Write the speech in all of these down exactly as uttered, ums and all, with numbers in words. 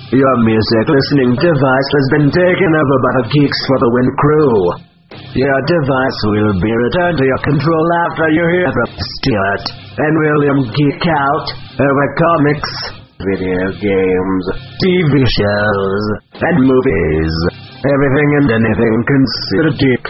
Your music listening device has been taken over by the Geeks for the Win crew. Your device will be returned to your control after you hear from Stuart and William geek out over comics, video games, T V shows, and movies. Everything and anything considered geek.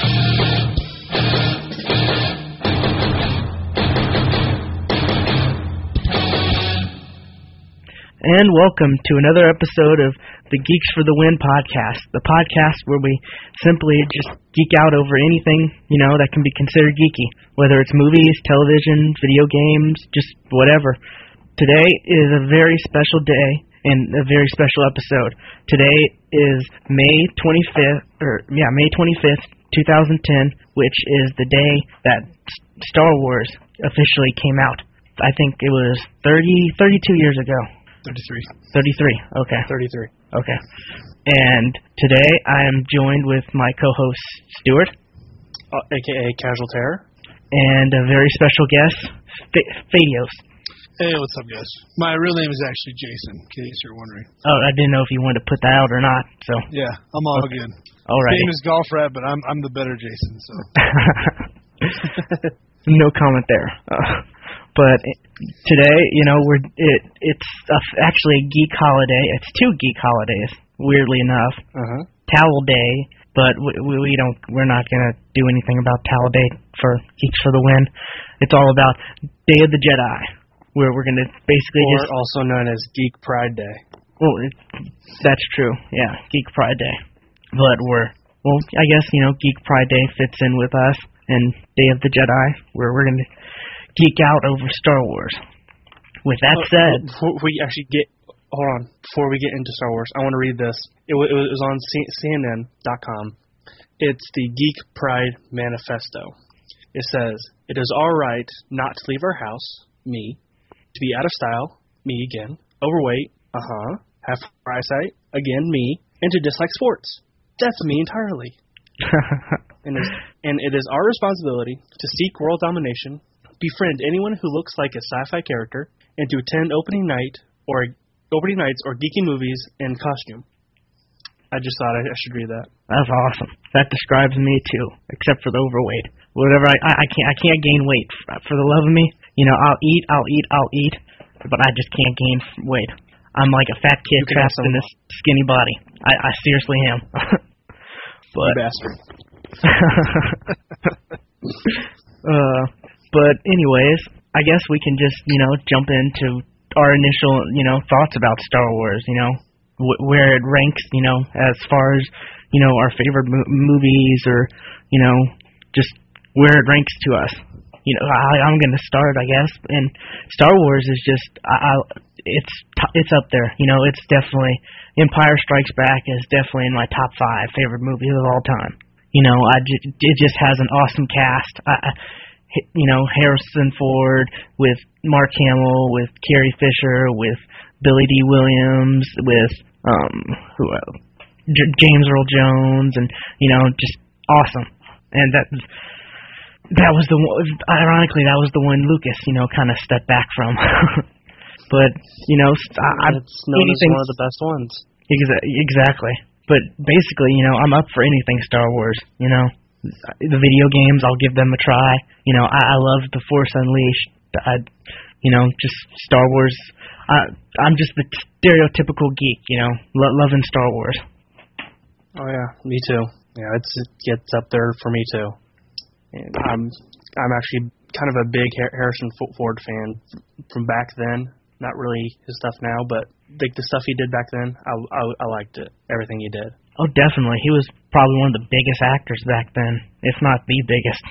And welcome to another episode of the Geeks for the Win podcast, the podcast where we simply just geek out over anything, you know, that can be considered geeky, whether it's movies, television, video games, just whatever. Today is a very special day and a very special episode. Today is May twenty-fifth, or yeah, May twenty-fifth, twenty ten, which is the day that Star Wars officially came out. I think it was thirty, thirty-two years ago. thirty-three. thirty-three, okay. thirty-three. Okay. And today I am joined with my co-host, Stuart. Uh, A K A Casual Terror. And a very special guest, F- Fadios. Hey, what's up, guys? My real name is actually Jason, in case you're wondering. Oh, I didn't know if you wanted to put that out or not, so. Yeah, I'm all okay. good. All right. Name is Golf Rat, but I'm I'm the better Jason, so. No comment there. Uh, But today, you know, we're it it's a, actually a geek holiday. It's two geek holidays, weirdly enough. Uh-huh. Towel Day, but we, we don't we're not gonna do anything about Towel Day for Geeks for the Win. It's all about Day of the Jedi, where we're gonna basically or just also known as Geek Pride Day. Well, it, that's true. Yeah, Geek Pride Day. But we're well, I guess you know, Geek Pride Day fits in with us, and Day of the Jedi, where we're gonna geek out over Star Wars. With that uh, said, before we actually get hold on before we get into Star Wars, I want to read this. It, w- it was on C N N dot com. It's the Geek Pride Manifesto. It says, "It is all right not to leave our house, me, to be out of style, me again, overweight, uh huh, have poor eyesight, again me, and to dislike sports. That's me entirely." and, is, and it is our responsibility to seek world domination, befriend anyone who looks like a sci-fi character, and to attend opening night or opening nights or geeky movies in costume. I just thought I, I should read that. That's awesome. That describes me too, except for the overweight. Whatever, I, I, I can't I can't gain weight. For the love of me, you know, I'll eat, I'll eat, I'll eat, but I just can't gain weight. I'm like a fat kid trapped in this skinny body. I, I seriously am. But bastard. uh. But anyways, I guess we can just, you know, jump into our initial, you know, thoughts about Star Wars, you know, wh- where it ranks, you know, as far as, you know, our favorite mo- movies or, you know, just where it ranks to us. You know, I, I'm going to start, I guess, and Star Wars is just, I, I, it's t- it's up there. You know, it's definitely, Empire Strikes Back is definitely in my top five favorite movies of all time. You know, I j- it just has an awesome cast. I, I You know, Harrison Ford with Mark Hamill, with Carrie Fisher, with Billy D. Williams, with um, who else? J- James Earl Jones, and you know, just awesome. And that that was the one. Ironically, that was the one Lucas, you know, kind of stepped back from. But you know, I, it's known as one of the best ones. Exa- exactly. But basically, you know, I'm up for anything Star Wars. You know. The video games, I'll give them a try. You know, I, I love The Force Unleashed. I, you know, just Star Wars. I, I'm just the stereotypical geek, you know, lo- loving Star Wars. Oh yeah, me too. Yeah, it's it gets up there for me too. And I'm I'm actually kind of a big Harrison Ford fan from back then. Not really his stuff now, but like the stuff he did back then, I I, I liked it. Everything he did. Oh, definitely. He was probably one of the biggest actors back then, if not the biggest.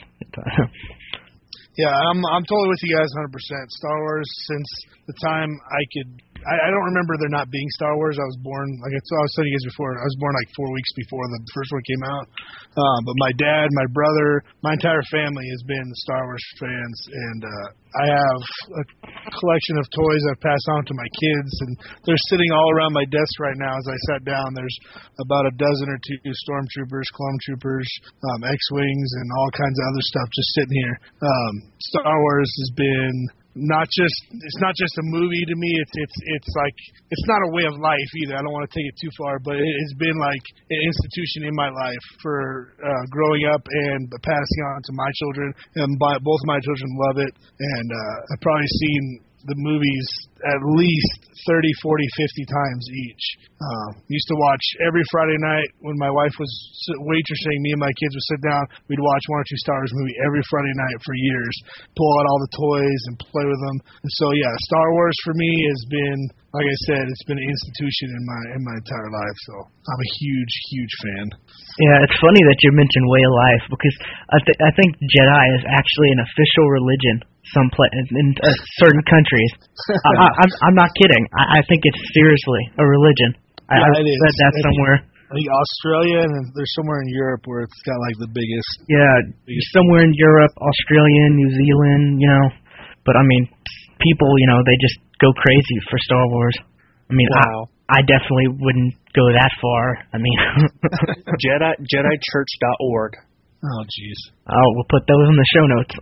Yeah, I'm I'm totally with you guys one hundred percent. Star Wars, since the time I could, I, I don't remember there not being Star Wars. I was born, like I was telling you guys before, I was born like four weeks before the first one came out. Uh, but my dad, my brother, my entire family has been Star Wars fans, and uh, I have a collection of toys I've passed on to my kids, and they're sitting all around my desk right now as I sat down. There's about a dozen or two stormtroopers, clone troopers, um, X-Wings, and all kinds of other stuff just sitting here. Um, Star Wars has been not just it's not just a movie to me. It's it's it's like it's not a way of life either. I don't want to take it too far, but it has been like an institution in my life for uh, growing up and passing on to my children. And my, both of my children love it, and uh, I've probably seen the movies at least thirty, forty, fifty times each. Uh, used to watch every Friday night when my wife was waitressing. Me and my kids would sit down. We'd watch one or two Star Wars movie every Friday night for years. Pull out all the toys and play with them. And so yeah, Star Wars for me has been, like I said, it's been an institution in my in my entire life. So I'm a huge, huge fan. Yeah, it's funny that you mentioned way of life because I, th- I think Jedi is actually an official religion. Some pla- in, in uh, certain countries. I, I, I'm I'm not kidding. I, I think it's seriously a religion. I, Yeah, I it is. read that I somewhere. I think Australia and there's somewhere in Europe where it's got like the biggest. Yeah, somewhere in Europe, Australia, New Zealand, you know. But I mean, people, you know, they just go crazy for Star Wars. I mean, Wow. I, I definitely wouldn't go that far. I mean, Jedi Jedi Church dot org. Oh, jeez. oh, we'll put those in the show notes.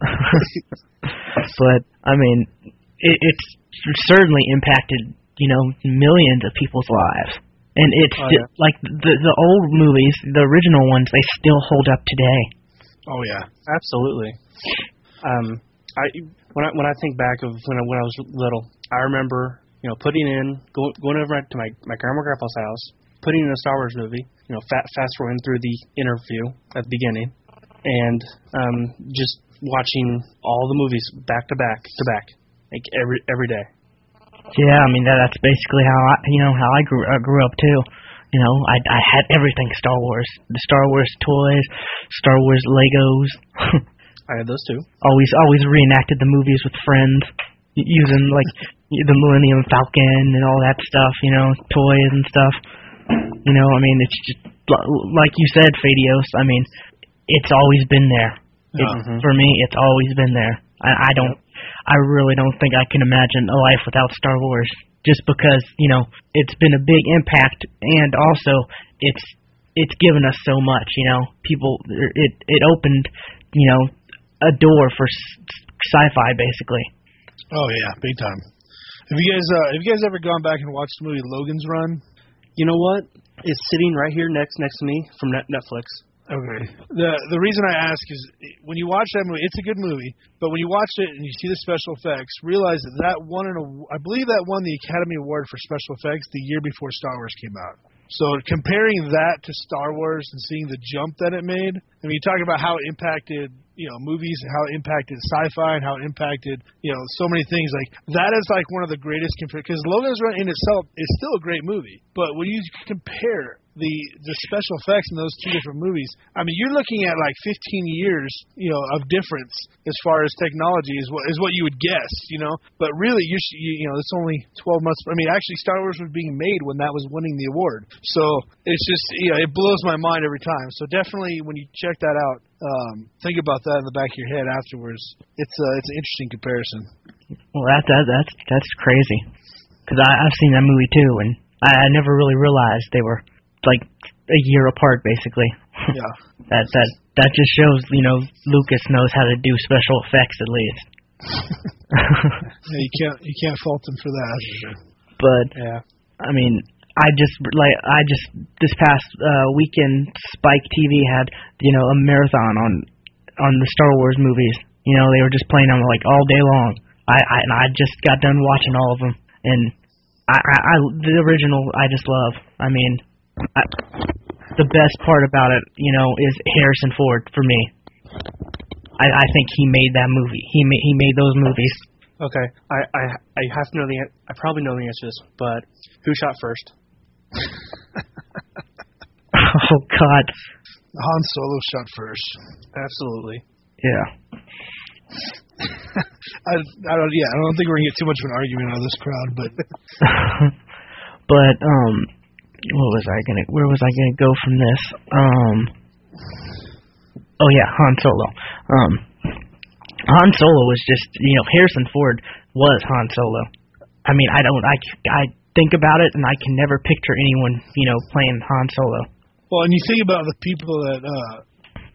But I mean, it, it's certainly impacted, you know, millions of people's lives. And it's Oh, still, yeah. like the the old movies, the original ones, they still hold up today. Oh yeah. Absolutely. Um, I when I when I think back of when I, when I was little, I remember you know putting in going going over to my my grandma and grandpa's house, putting in a Star Wars movie, you know, fast fast forwarding through the interview at the beginning, and um, just watching all the movies back to back to back, like every every day. Yeah, I mean that, that's basically how I, you know, how I grew I grew up too. You know, I I had everything Star Wars, the Star Wars toys, Star Wars Legos. I had those too. always always reenacted the movies with friends, y- using like the Millennium Falcon and all that stuff. You know, toys and stuff. You know, I mean, it's just l- like you said, Fadios. I mean, it's always been there. It, Mhm. For me, it's always been there. I, I don't. I really don't think I can imagine a life without Star Wars. Just because, you know, it's been a big impact, and also it's it's given us so much. You know, people it it opened, you know, a door for s- sci-fi basically. Oh yeah, big time. Have you guys uh, have you guys ever gone back and watched the movie Logan's Run? You know what? It's sitting right here next next to me from Net- Netflix. Okay. The the reason I ask is when you watch that movie, it's a good movie, but when you watch it and you see the special effects, realize that that won an aw- I believe that won the Academy Award for special effects the year before Star Wars came out. So comparing that to Star Wars and seeing the jump that it made, I mean, you talk about how it impacted, you know, movies, how it impacted sci-fi, and how it impacted, you know, so many things. Like that is like one of the greatest compare because Logan's Run in itself is still a great movie, but when you compare the the special effects in those two different movies, I mean, you're looking at like fifteen years, you know, of difference as far as technology is what is what you would guess, you know. But really, you sh- you, you know, it's only twelve months. I mean, actually, Star Wars was being made when that was winning the award. So it's just, you know, it blows my mind every time. So definitely, when you check that out, um, think about that in the back of your head afterwards. It's uh, it's an interesting comparison. Well, that, that that's that's crazy. Because I've seen that movie too, and I, I never really realized they were like a year apart, basically. Yeah. that that that just shows, you know, Lucas knows how to do special effects at least. Yeah, you can't you can't fault them for that. That's for sure. But Yeah. I mean, I just like I just this past uh, weekend, Spike T V had, you know, a marathon on on the Star Wars movies. You know, they were just playing them like all day long. I, I and I just got done watching all of them, and I, I, I the original I just love. I mean, I, the best part about it, you know, is Harrison Ford for me. I, I think he made that movie. He made he made those movies. Okay. I, I I have to know the an- I probably know the answer to this, but who shot first? Oh God. Han Solo shot first. Absolutely. Yeah. I, I don't. Yeah, I don't think we're gonna get too much of an argument out of this crowd, but But um, what was I gonna? Where was I gonna go from this? Um. Oh yeah, Han Solo. Um, Han Solo was just, you know, Harrison Ford was Han Solo. I mean, I don't. I I think about it, and I can never picture anyone, you know, playing Han Solo. well, and you think about the people that uh,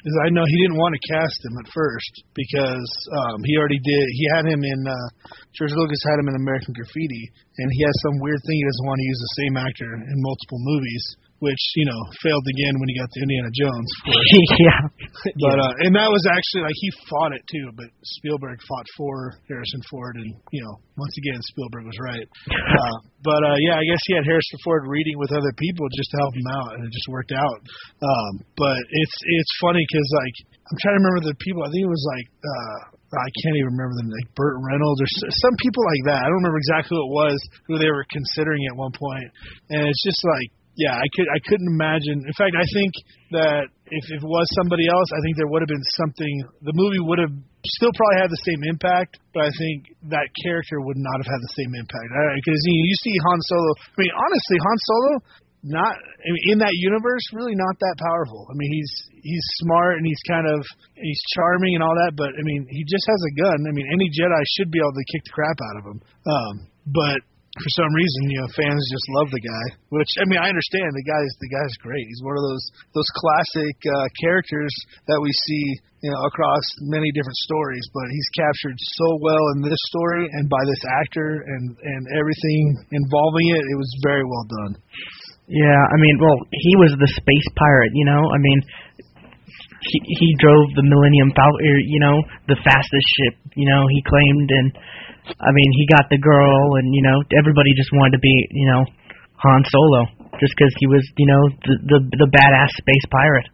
is I know he didn't want to cast him at first because um, he already did. He had him in uh, George Lucas had him in American Graffiti, and he has some weird thing he doesn't want to use the same actor in multiple movies, which you know failed again when he got to Indiana Jones. yeah, but uh, and that was actually like he fought it too, but Spielberg fought for Harrison Ford, and you know once again Spielberg was right. uh, but uh, yeah, I guess he had Harrison Ford reading with other people just to help him out, and it just worked out. Um, but it's it's funny because like I'm trying to remember the people. I think it was like uh, I can't even remember them, like Burt Reynolds or s- some people like that. I don't remember exactly who it was who they were considering at one point, and it's just like. Yeah, I could. I couldn't imagine. In fact, I think that if, if it was somebody else, I think there would have been something. The movie would have still probably had the same impact, but I think that character would not have had the same impact. Because you, you see Han Solo. I mean, honestly, Han Solo, not I mean, in that universe, really not that powerful. I mean, he's he's smart and he's kind of he's charming and all that, but I mean, he just has a gun. I mean, any Jedi should be able to kick the crap out of him. Um, but for some reason, you know, fans just love the guy. Which I mean, I understand the guy's the guy's great. He's one of those those classic uh, characters that we see, you know, across many different stories. But he's captured so well in this story and by this actor and and everything involving it. It was very well done. Yeah, I mean, well, he was the space pirate. You know, I mean. He, he drove the Millennium Falcon, you know, the fastest ship, you know, he claimed, and, I mean, he got the girl, and, you know, everybody just wanted to be, you know, Han Solo, just because he was, you know, the, the, the badass space pirate.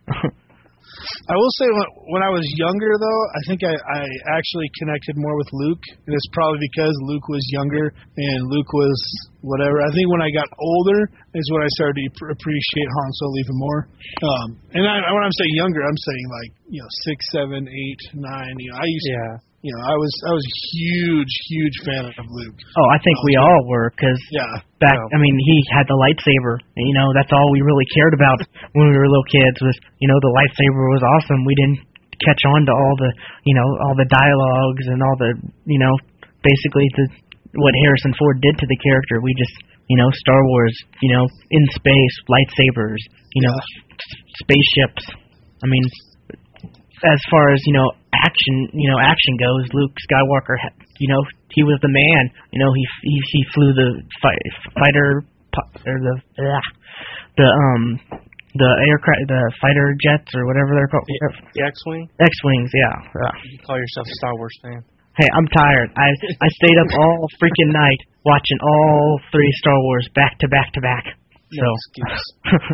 I will say when, when I was younger, though, I think I, I actually connected more with Luke, and it's probably because Luke was younger and Luke was whatever. I think when I got older is when I started to appreciate Han Solo even more. Um, and I, when I'm saying younger, I'm saying like you know six, seven, eight, nine. You know, I used Yeah. to. You know, I was I was a huge, huge fan of Luke. Oh, I think we all were, because Yeah. back, Yeah. I mean, he had the lightsaber. And, you know, that's all we really cared about when we were little kids was, you know, the lightsaber was awesome. We didn't catch on to all the, you know, all the dialogues and all the, you know, basically the what Harrison Ford did to the character. We just, you know, Star Wars, you know, in space, lightsabers, you know, s- spaceships. I mean, as far as, you know, action, you know, action goes, Luke Skywalker, you know, he was the man. You know, he he, he flew the fight, fighter or the uh, the um the aircraft, the fighter jets or whatever they're called. The X-wing. X-wings, yeah. yeah. You call yourself a Star Wars fan. Hey, I'm tired. I I stayed up all freaking night watching all three Star Wars back to back to back. So, No excuse.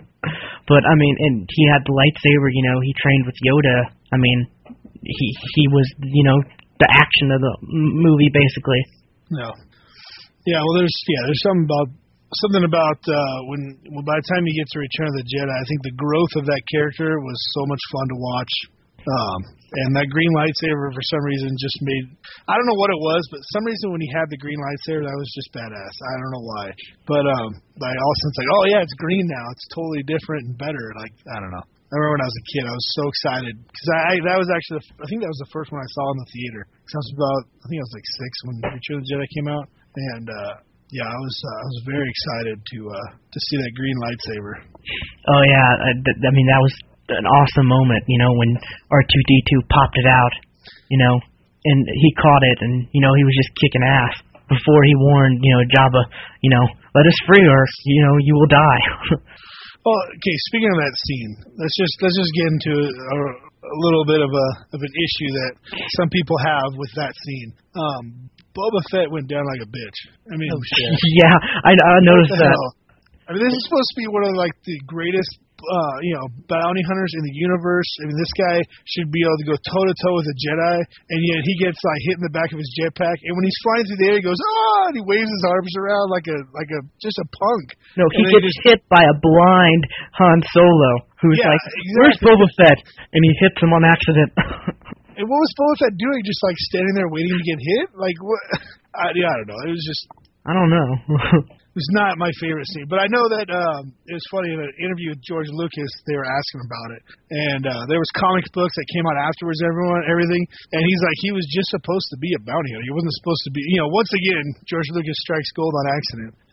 but I mean, and he had the lightsaber. You know, he trained with Yoda. I mean, he he was, you know, the action of the m- movie basically. No. Yeah. Well, there's yeah, there's something about something about uh, when when by the time you get to Return of the Jedi, I think the growth of that character was so much fun to watch. Um, and that green lightsaber, for some reason, just made, I don't know what it was, but some reason when he had the green lightsaber, that was just badass. I don't know why. But um, I also it's like, oh, yeah, it's green now. It's totally different and better. Like, I don't know. I remember when I was a kid, I was so excited. Because I, I, that was actually, the, I think that was the first one I saw in the theater. Because I was about, I think I was like six when Return of the Jedi came out. And, uh, yeah, I was uh, I was very excited to uh, to see that green lightsaber. Oh yeah, I, th- I mean that was an awesome moment, you know, when R two D two popped it out, you know, and he caught it, and you know he was just kicking ass before he warned, you know, Jabba, you know, let us free or you know you will die. Well, okay. Speaking of that scene, let's just let's just get into a, a little bit of a of an issue that some people have with that scene. Um, Boba Fett went down like a bitch. I mean, Oh, shit. yeah, I, I noticed what the that. hell? I mean, this is supposed to be one of like the greatest, uh, you know, bounty hunters in the universe. I mean, this guy should be able to go toe to toe with a Jedi, and yet he gets like hit in the back of his jetpack. And when he's flying through the air, he goes ah, and he waves his arms around like a like a just a punk. No, he And then gets hit by a blind Han Solo, who's Yeah, like, exactly. "Where's Boba Fett?" And he hits him on accident. And what was Boba Fett doing? Just like standing there waiting to get hit? Like what? I, yeah, I don't know. It was just. I don't know. It was not my favorite scene, but I know that um, it was funny in an interview with George Lucas. They were asking about it, and uh, there was comic books that came out afterwards. Everyone, everything, and he's like, he was just supposed to be a bounty hunter. He wasn't supposed to be. You know, once again, George Lucas strikes gold on accident.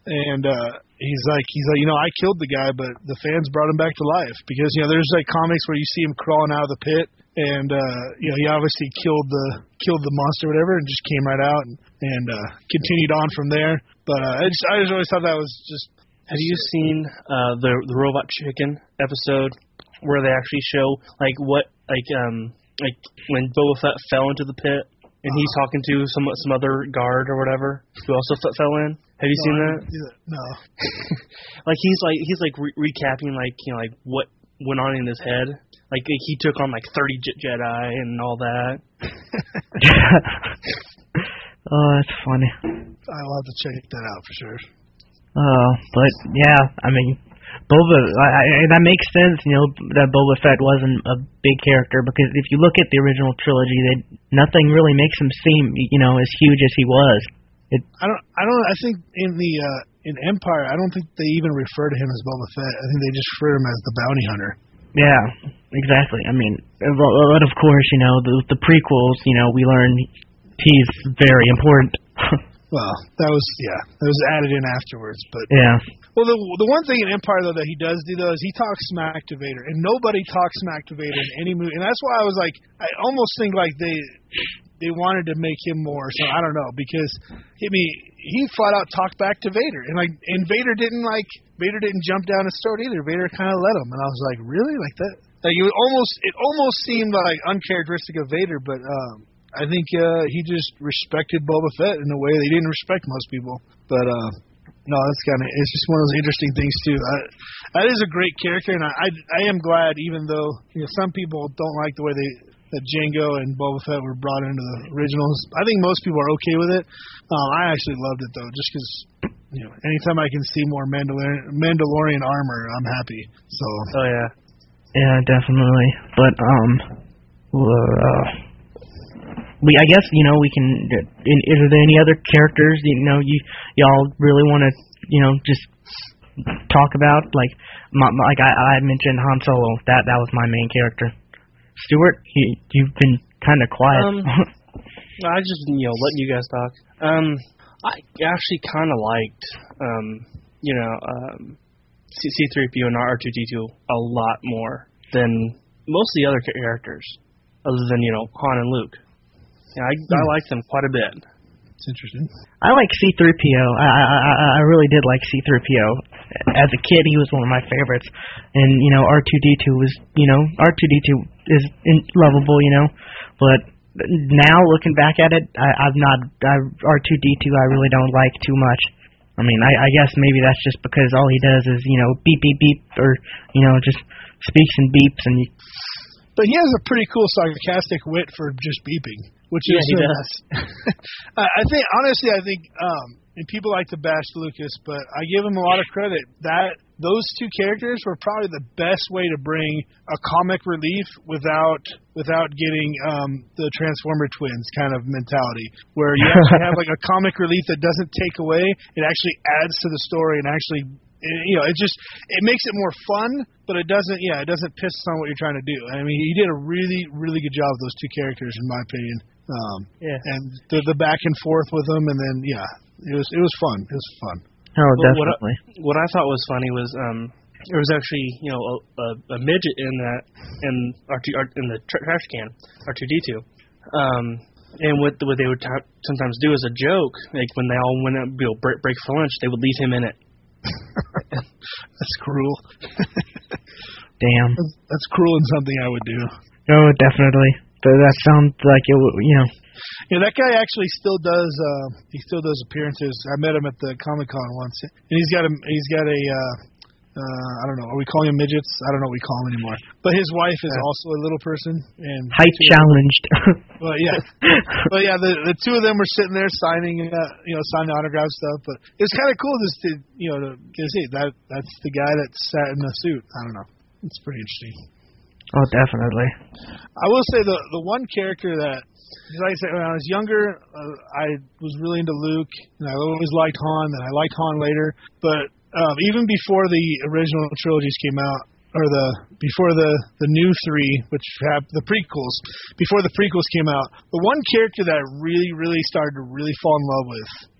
and uh, he's like, he's like, you know, I killed the guy, but the fans brought him back to life because you know there's like comics where you see him crawling out of the pit, and uh, you know he obviously killed the killed the monster, or whatever, and just came right out and and uh, continued on from there. But uh, I just I just always thought that was just. Have you seen uh, the the Robot Chicken episode where they actually show like what like um like when Boba Fett fell into the pit and he's talking to some some other guard or whatever who also f- fell in? Have you no, seen that? No. Like he's like he's like re- recapping like you know like what went on in his head. Like he took on like thirty Je- Jedi and all that. Oh, that's funny. I'll have to check that out for sure. Oh, but yeah, I mean, Boba, I, I, that makes sense, you know, that Boba Fett wasn't a big character, because if you look at the original trilogy, they, nothing really makes him seem, you know, as huge as he was. It, I don't, I don't, I think in the, uh, in Empire, I don't think they even refer to him as Boba Fett. I think they just refer to him as the bounty hunter. Yeah, exactly. I mean, but of course, you know, the, the prequels, you know, we learn he's very important. Well, that was, yeah, that was added in afterwards, but... Yeah. Well, the the one thing in Empire, though, that he does do, though, is he talks smack to Vader, and nobody talks smack to Vader in any movie, and that's why I was like, I almost think, like, they they wanted to make him more, so I don't know, because, I mean, he flat out talked back to Vader, and, like, and Vader didn't, like, Vader didn't jump down his throat either, Vader kind of let him, and I was like, really? Like, that? Like, it almost, it almost seemed, like, uncharacteristic of Vader, but, um... I think uh, he just respected Boba Fett in a way they didn't respect most people. But uh, no, that's kind of it's just one of those interesting things too. I, that is a great character, and I, I I am glad, even though you know some people don't like the way they that Jango and Boba Fett were brought into the originals. I think most people are okay with it. Um, I actually loved it though, just because you know anytime I can see more Mandalorian Mandalorian armor, I'm happy. So. Oh yeah. Yeah, definitely. But um, uh. We, I guess, you know, we can, in, is there any other characters, you know, you, y'all really want to, you know, just talk about? Like, my, like I, I mentioned Han Solo, that, that was my main character. Stuart, you, you've been kind of quiet. Um, I just, you know, letting you guys talk. Um, I actually kind of liked, um, you know, um, C three P O and R two D two a lot more than most of the other characters, other than, you know, Han and Luke. Yeah, I, I like them quite a bit. It's interesting. I like C three P O. I, I I really did like C three P O. As a kid, he was one of my favorites. And, you know, R two D two was, you know, R two D two is in, lovable, you know. But now, looking back at it, I, I've not, I, R two D two I really don't like too much. I mean, I, I guess maybe that's just because all he does is, you know, beep, beep, beep, or, you know, just speaks and beeps. And you, But he has a pretty cool sarcastic wit for just beeping. Which yeah, is, he uh, does. I think, honestly, I think, um, and people like to bash Lucas, but I give him a lot of credit. That those two characters were probably the best way to bring a comic relief without without getting um, the Transformer twins kind of mentality, where you actually have like a comic relief that doesn't take away, it actually adds to the story and actually. You know, it just it makes it more fun, but it doesn't. Yeah, it doesn't piss on what you're trying to do. I mean, he did a really, really good job of those two characters, in my opinion. Um, yeah. And the the back and forth with them, and then yeah, it was it was fun. It was fun. Oh, well, definitely. What I, what I thought was funny was um, there was actually you know a, a, a midget in that in R two in the tra- trash can R two D two. Um, and what what they would t- sometimes do as a joke, like when they all went up, you know, break break for lunch, they would leave him in it. That's cruel. Damn. That's, that's cruel and something I would do. Oh, definitely. That sounds like it. You know. Yeah, that guy actually still does. Uh, he still does appearances. I met him at the Comic Con once, and he's got a. He's got a. Uh, uh, I don't know. Are we calling him midgets? I don't know what we call him anymore. But his wife is also a little person, and height challenged. Well, yeah, but yeah, the the two of them were sitting there signing, uh, you know, signing autograph stuff. But it's kind of cool just to, you know, to, to see that that's the guy that sat in the suit. I don't know. It's pretty interesting. Oh, definitely. I will say the the one character that, like I said, when I was younger, uh, I was really into Luke, and I always liked Han, and I liked Han later. But um, even before the original trilogies came out, or the before the the new three, which have the prequels, before the prequels came out, the one character that I really, really started to really fall in love with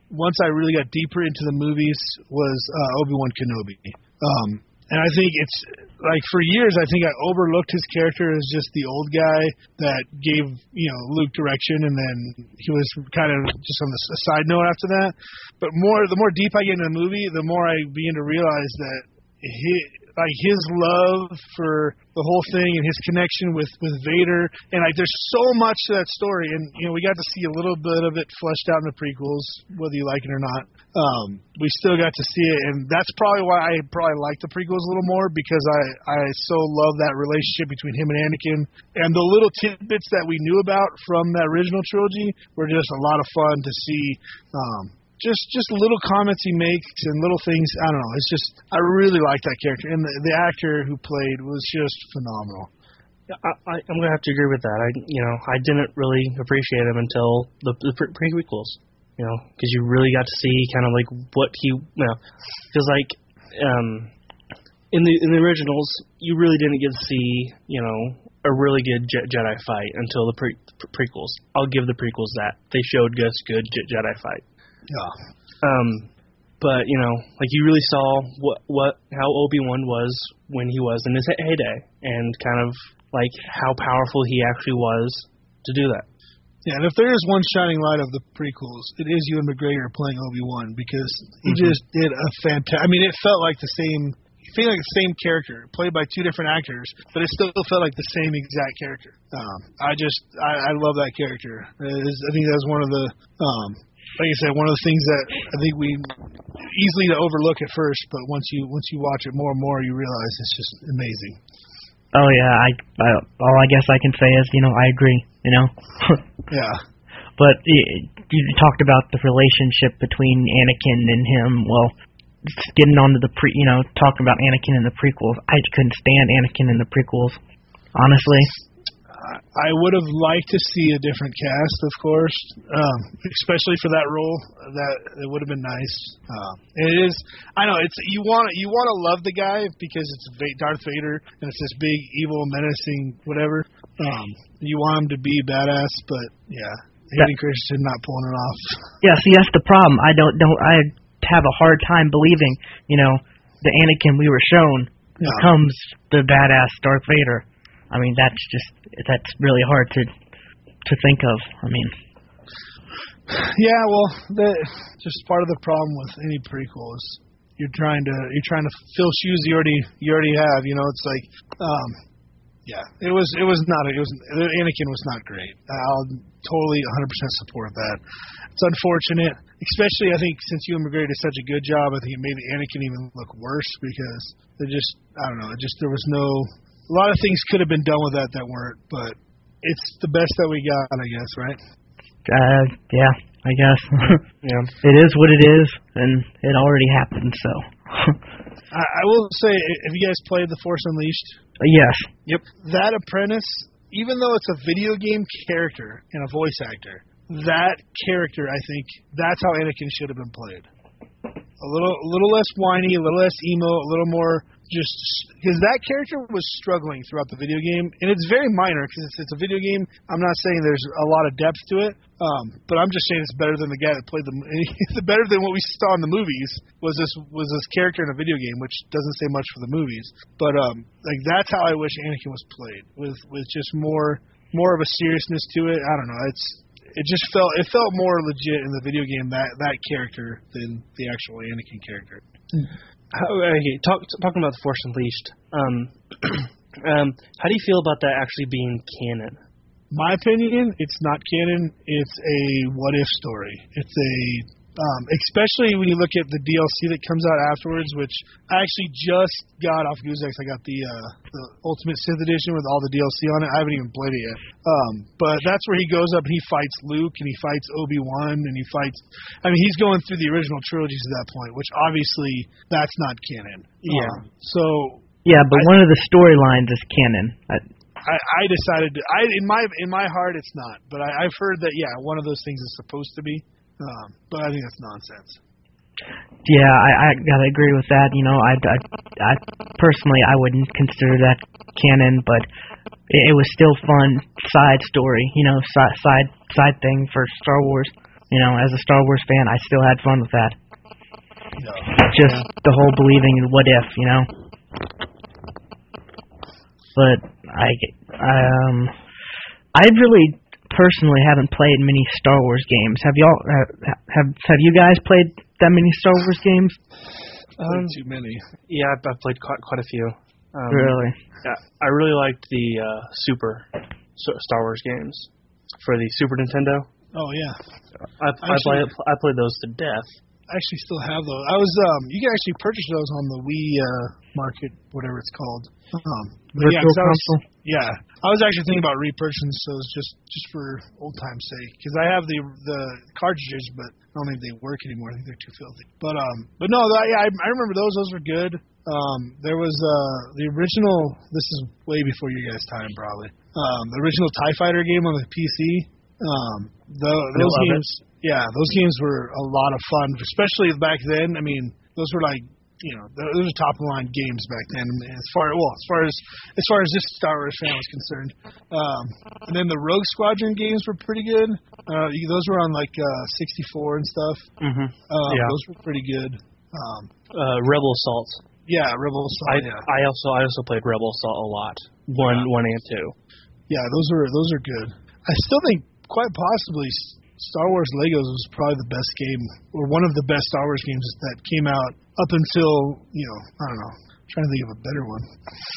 once I really got deeper into the movies was uh, Obi-Wan Kenobi. Um, and I think it's like for years I think I overlooked his character as just the old guy that gave, you know, Luke direction, and then he was kind of just on the side note after that. But more the more deep I get into the movie, the more I begin to realize that he, like his love for the whole thing and his connection with, with Vader, and like there's so much to that story, and you know we got to see a little bit of it fleshed out in the prequels, whether you like it or not. Um, we still got to see it, and that's probably why I probably like the prequels a little more, because I I so love that relationship between him and Anakin, and the little tidbits that we knew about from that original trilogy were just a lot of fun to see. Um, Just just little comments he makes and little things. I don't know. It's just I really like that character, and the, the actor who played was just phenomenal. I, I, I'm gonna have to agree with that. I you know I didn't really appreciate him until the, the pre- prequels. You know, because you really got to see kind of like what he. You know, because like um, in the in the originals, you really didn't get to see you know a really good Je- Jedi fight until the pre- pre- prequels. I'll give the prequels that they showed us good Je- Jedi fight. Yeah. Um, but you know, like you really saw what what how Obi-Wan was when he was in his heyday, and kind of like how powerful he actually was to do that. Yeah, and if there is one shining light of the prequels, it is Ewan McGregor playing Obi-Wan, because he mm-hmm. just did a fantastic. I mean, it felt like the same. It felt like the same character, played by two different actors, but it still felt like the same exact character. Um, I just I, I love that character. It is, I think that's one of the. Um, Like I said, one of the things that I think we easily to overlook at first, but once you once you watch it more and more, you realize it's just amazing. Oh yeah, I, I all I guess I can say is you know I agree. You know. Yeah. But you, you talked about the relationship between Anakin and him. Well, getting on to the pre, you know, talking about Anakin in the prequels, I couldn't stand Anakin in the prequels, honestly. I would have liked to see a different cast, of course, um, especially for that role. That it would have been nice. Um, it is. I know it's you want you want to love the guy because it's Darth Vader and it's this big evil menacing whatever. Um, you want him to be badass, but yeah, Hayden Christensen not pulling it off. Yeah, see that's the problem. I don't don't I have a hard time believing you know the Anakin we were shown yeah. becomes the badass Darth Vader. I mean, that's just, that's really hard to to think of. I mean. Yeah, well, the, just part of the problem with any prequel is you're trying to, you're trying to fill shoes you already, you already have, you know, it's like, um, yeah, it was, it was not, it was, Anakin was not great. I'll totally one hundred percent support that. It's unfortunate, especially I think since Ewan McGregor did such a good job, I think it made Anakin even look worse because it just, I don't know, it just, there was no, a lot of things could have been done with that that weren't, but it's the best that we got, I guess, right? Uh, yeah, I guess. Yeah. It is what it is, and it already happened, so. I, I will say, have you guys played The Force Unleashed? Uh, yes. Yep. That apprentice, even though it's a video game character and a voice actor, that character, I think, that's how Anakin should have been played. A little, a little less whiny, a little less emo, a little more just because that character was struggling throughout the video game, and it's very minor because it's, it's a video game. I'm not saying there's a lot of depth to it, um, but I'm just saying it's better than the guy that played the. It's better than what we saw in the movies. Was this was this character in a video game, which doesn't say much for the movies, but um, like that's how I wish Anakin was played, with with just more more of a seriousness to it. I don't know. It's it just felt it felt more legit in the video game that that character than the actual Anakin character. How, okay, talk, talking about The Force Unleashed, um, um, how do you feel about that actually being canon? My opinion, it's not canon. It's a what-if story. It's a, um, especially when you look at the D L C that comes out afterwards, which I actually just got off Goosex. I got the uh, the Ultimate Sith Edition with all the D L C on it. I haven't even played it yet. Um, but that's where he goes up and he fights Luke and he fights Obi-Wan and he fights... I mean, he's going through the original trilogies at that point, which obviously that's not canon. Yeah. Um, so... Yeah, but I, one of the storylines is canon. I, I, I decided to... I in my in my heart, it's not. But I, I've heard that, yeah, one of those things is supposed to be. Um, but I think that's nonsense. Yeah, I, I gotta agree with that. You know, I, I, I personally I wouldn't consider that canon, but it, it was still fun side story. You know, side side side thing for Star Wars. You know, as a Star Wars fan, I still had fun with that. Yeah. Just the whole believing in what if, you know. But I, um, I really personally haven't played many Star Wars games. Have y'all have have, have you guys played that many Star Wars games? Um, too many. Yeah, I've, I've played quite quite a few. Um, Really? Yeah, I really liked the uh, Super Star Wars games for the Super Nintendo. Oh yeah. I I, Actually- played I played those to death. I actually still have those. I was um you can actually purchase those on the Wii uh market, whatever it's called. Um but yeah, Virtual 'cause I was, console? yeah. I was actually thinking about repurchasing those just just for old time's sake, because I have the the cartridges, but I don't think they work anymore. I think they're too filthy. But um but no, that, yeah, I, I remember those. Those were good. Um there was uh the original. This is way before you guys' time, probably. Um the original TIE Fighter game on the P C. Um the, those love it. games. Yeah, those games were a lot of fun, especially back then. I mean, those were like, you know, those were top of the line games back then. As far well, as far as as far as this Star Wars fan was concerned, um, and then the Rogue Squadron games were pretty good. Uh, you- those were on like uh, sixty-four and stuff. Mm-hmm. Um, Yeah. Those were pretty good. Um, Uh, Rebel Assault. yeah, Rebel Assault. I yeah, I also I also played Rebel Assault a lot. One Yeah. one and two. yeah, those are those are good. I still think quite possibly Star Wars Legos was probably the best game, or one of the best Star Wars games that came out up until, you know, I don't know. I'm trying to think of a better one.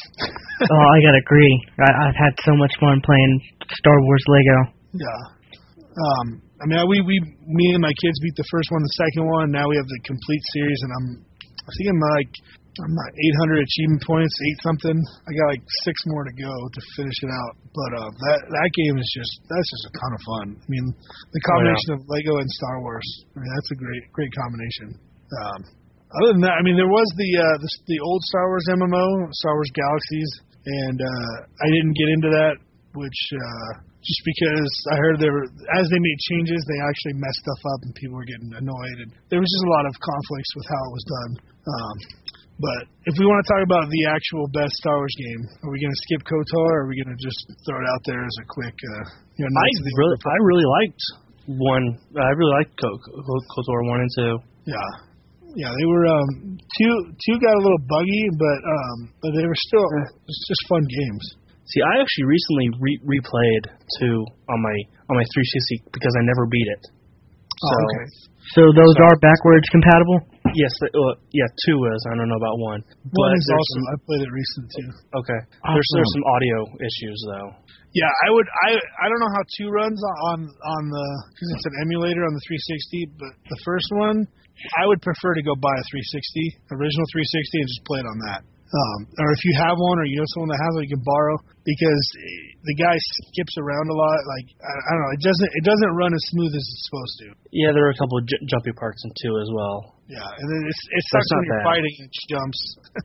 Oh, I gotta agree. I, I've had so much fun playing Star Wars Lego. Yeah. Um, I mean, we we me and my kids beat the first one, the second one. Now we have the complete series, and I'm I think I'm like I'm like eight hundred achievement points, eight something. I got like six more to go to finish it out. But uh, that that game is just that's just a ton of fun. I mean, the combination of Lego and Star Wars. I mean, that's a great great combination. Um, other than that, I mean, there was the uh, the, the old Star Wars M M O, Star Wars Galaxies, and uh, I didn't get into that, which uh, just because I heard there were, as they made changes, they actually messed stuff up and people were getting annoyed, and there was just a lot of conflicts with how it was done. Um, But if we want to talk about the actual best Star Wars game, are we going to skip KOTOR, or are we going to just throw it out there as a quick, uh, you know, I Knights of the really Old I really liked one. I really liked Ko- Ko- KOTOR one and two. Yeah, yeah, they were um, two. Two got a little buggy, but um, but they were still it's just fun games. See, I actually recently re- replayed two on my on my three sixty because I never beat it. So, Oh, okay. So those So- are backwards compatible? Yes, uh, yeah, two is. I don't know about one. One But is there's awesome. I played it recently too. some, okay. There's there's some audio issues though. Yeah, I would. I I don't know how two runs on on the because it's an emulator on the three sixty, but the first one, I would prefer to go buy a three sixty, original three sixty, and just play it on that. Um, or if you have one, or you know someone that has it, you can borrow, because the guy skips around a lot. Like I, I don't know, it doesn't it doesn't run as smooth as it's supposed to. Yeah, there are a couple of j- jumpy parts in two as well. Yeah, and then it's it That's sucks when not you're bad. fighting and it jumps.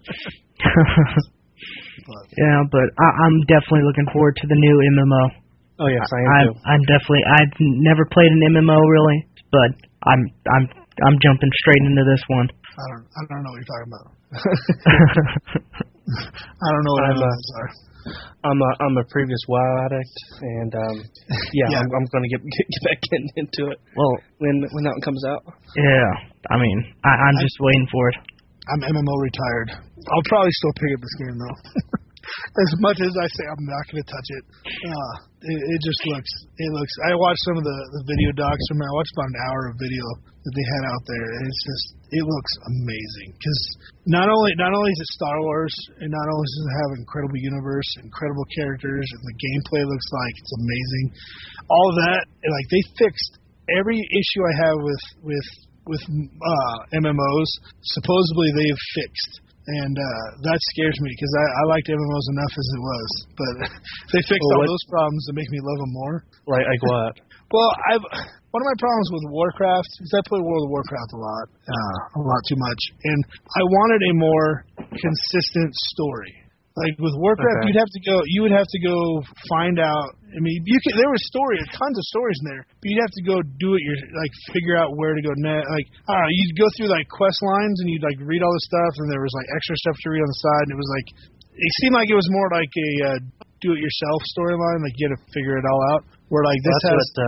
But, Yeah, but I, I'm definitely looking forward to the new M M O. Oh yes, I am I'm, too. I'm definitely. I've never played an M M O really, but I'm I'm I'm jumping straight into this one. I don't I don't know what you're talking about. I don't know what I'm, M M uh, Os are. I'm a I'm a previous WoW addict, and um, yeah, Yeah. I'm, I'm gonna get, get get back in, into it Well, when when that one comes out. yeah. I mean, I, I'm just waiting for it. I'm M M O retired. I'll probably still pick up this game though. As much as I say I'm not going to touch it, uh, it, it just looks. It looks. I watched some of the, the video docs from. I watched about an hour of video that they had out there, and it's just. It looks amazing because not only not only is it Star Wars, and not only does it have an incredible universe, incredible characters, and the gameplay looks like it's amazing. All of that, and like they fixed every issue I have with with with uh, M M Os. Supposedly they've fixed. And uh, that scares me because I, I liked M M Os enough as it was, but they fixed Well, all what- those problems to make me love them more. Like like what? Well, I've one of my problems with Warcraft is I play World of Warcraft a lot, uh, a lot too much, and I wanted a more consistent story. Like with Warcraft, Okay. you'd have to go. You would have to go find out. I mean, you could. There was story, tons of stories in there, but you'd have to go do it. Your like figure out where to go next. Like I don't know, you'd go through like quest lines and you'd like read all the stuff, and there was like extra stuff to read on the side. And it was like it seemed like it was more like a uh, do-it-yourself storyline. Like you had to figure it all out. Where like this That's has what uh,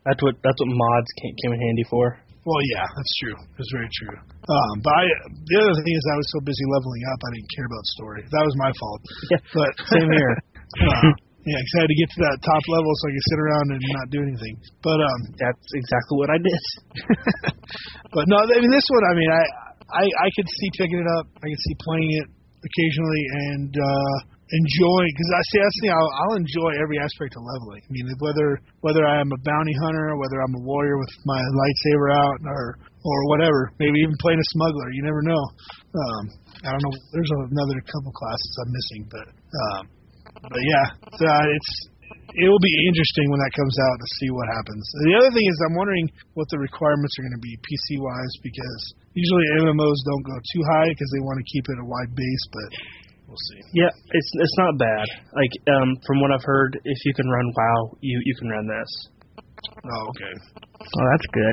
That's what that's what mods came, came in handy for. Well, yeah, that's true. That's very true. Um, but I, the other thing is I was so busy leveling up, I didn't care about story. That was my fault. Yeah, but same here. uh, yeah, because I had to get to that top level so I could sit around and not do anything. But um, that's exactly what I did. But no, I mean this one. I mean, I, I I could see picking it up. I could see playing it occasionally and uh, enjoying. Because I see, that's the thing. I'll, I'll enjoy every aspect of leveling. I mean, whether whether I am a bounty hunter, whether I'm a warrior with my lightsaber out, or or whatever. Maybe even playing a smuggler. You never know. Um, I don't know. There's another couple classes I'm missing, but. Um, But yeah, so, uh, it's it will be interesting when that comes out to see what happens. And the other thing is, I'm wondering what the requirements are going to be P C wise, because usually M M Os don't go too high because they want to keep it a wide base. But we'll see. Yeah, it's it's not bad. Like um, from what I've heard, if you can run WoW, you you can run this. Oh, okay. Oh, that's good.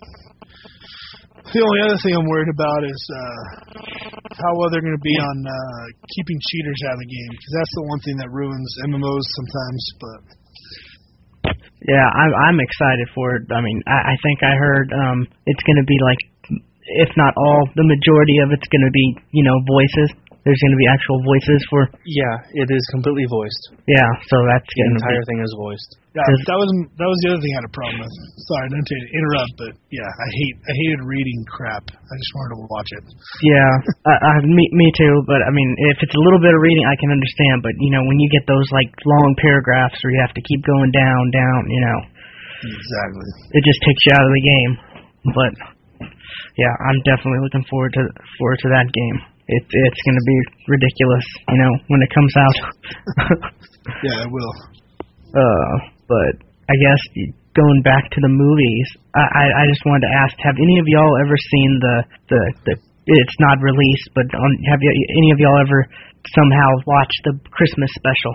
The only other thing I'm worried about is uh, how well they're going to be on uh, keeping cheaters out of the game, because that's the one thing that ruins M M Os sometimes. But yeah, I'm I'm excited for it. I mean, I, I think I heard um, it's going to be like, if not all, the majority of it's going to be, you know, voices. There's going to be actual voices for. Yeah, it is completely voiced. Yeah, so that's the going to entire be, thing is voiced. Yeah, that was that was the other thing I had a problem with. Sorry, I didn't to interrupt, but yeah, I hate I hated reading crap. I just wanted to watch it. Yeah, uh, uh, me me too. But I mean, if it's a little bit of reading, I can understand. But you know, when you get those like long paragraphs where you have to keep going down, down, you know, exactly, it just takes you out of the game. But yeah, I'm definitely looking forward to forward to that game. It's it's going to be ridiculous, you know, when it comes out. Yeah, it will. Uh, but I guess going back to the movies, I, I I just wanted to ask: have any of y'all ever seen the the, the it's not released, but on, have you any of y'all ever somehow watched the Christmas special?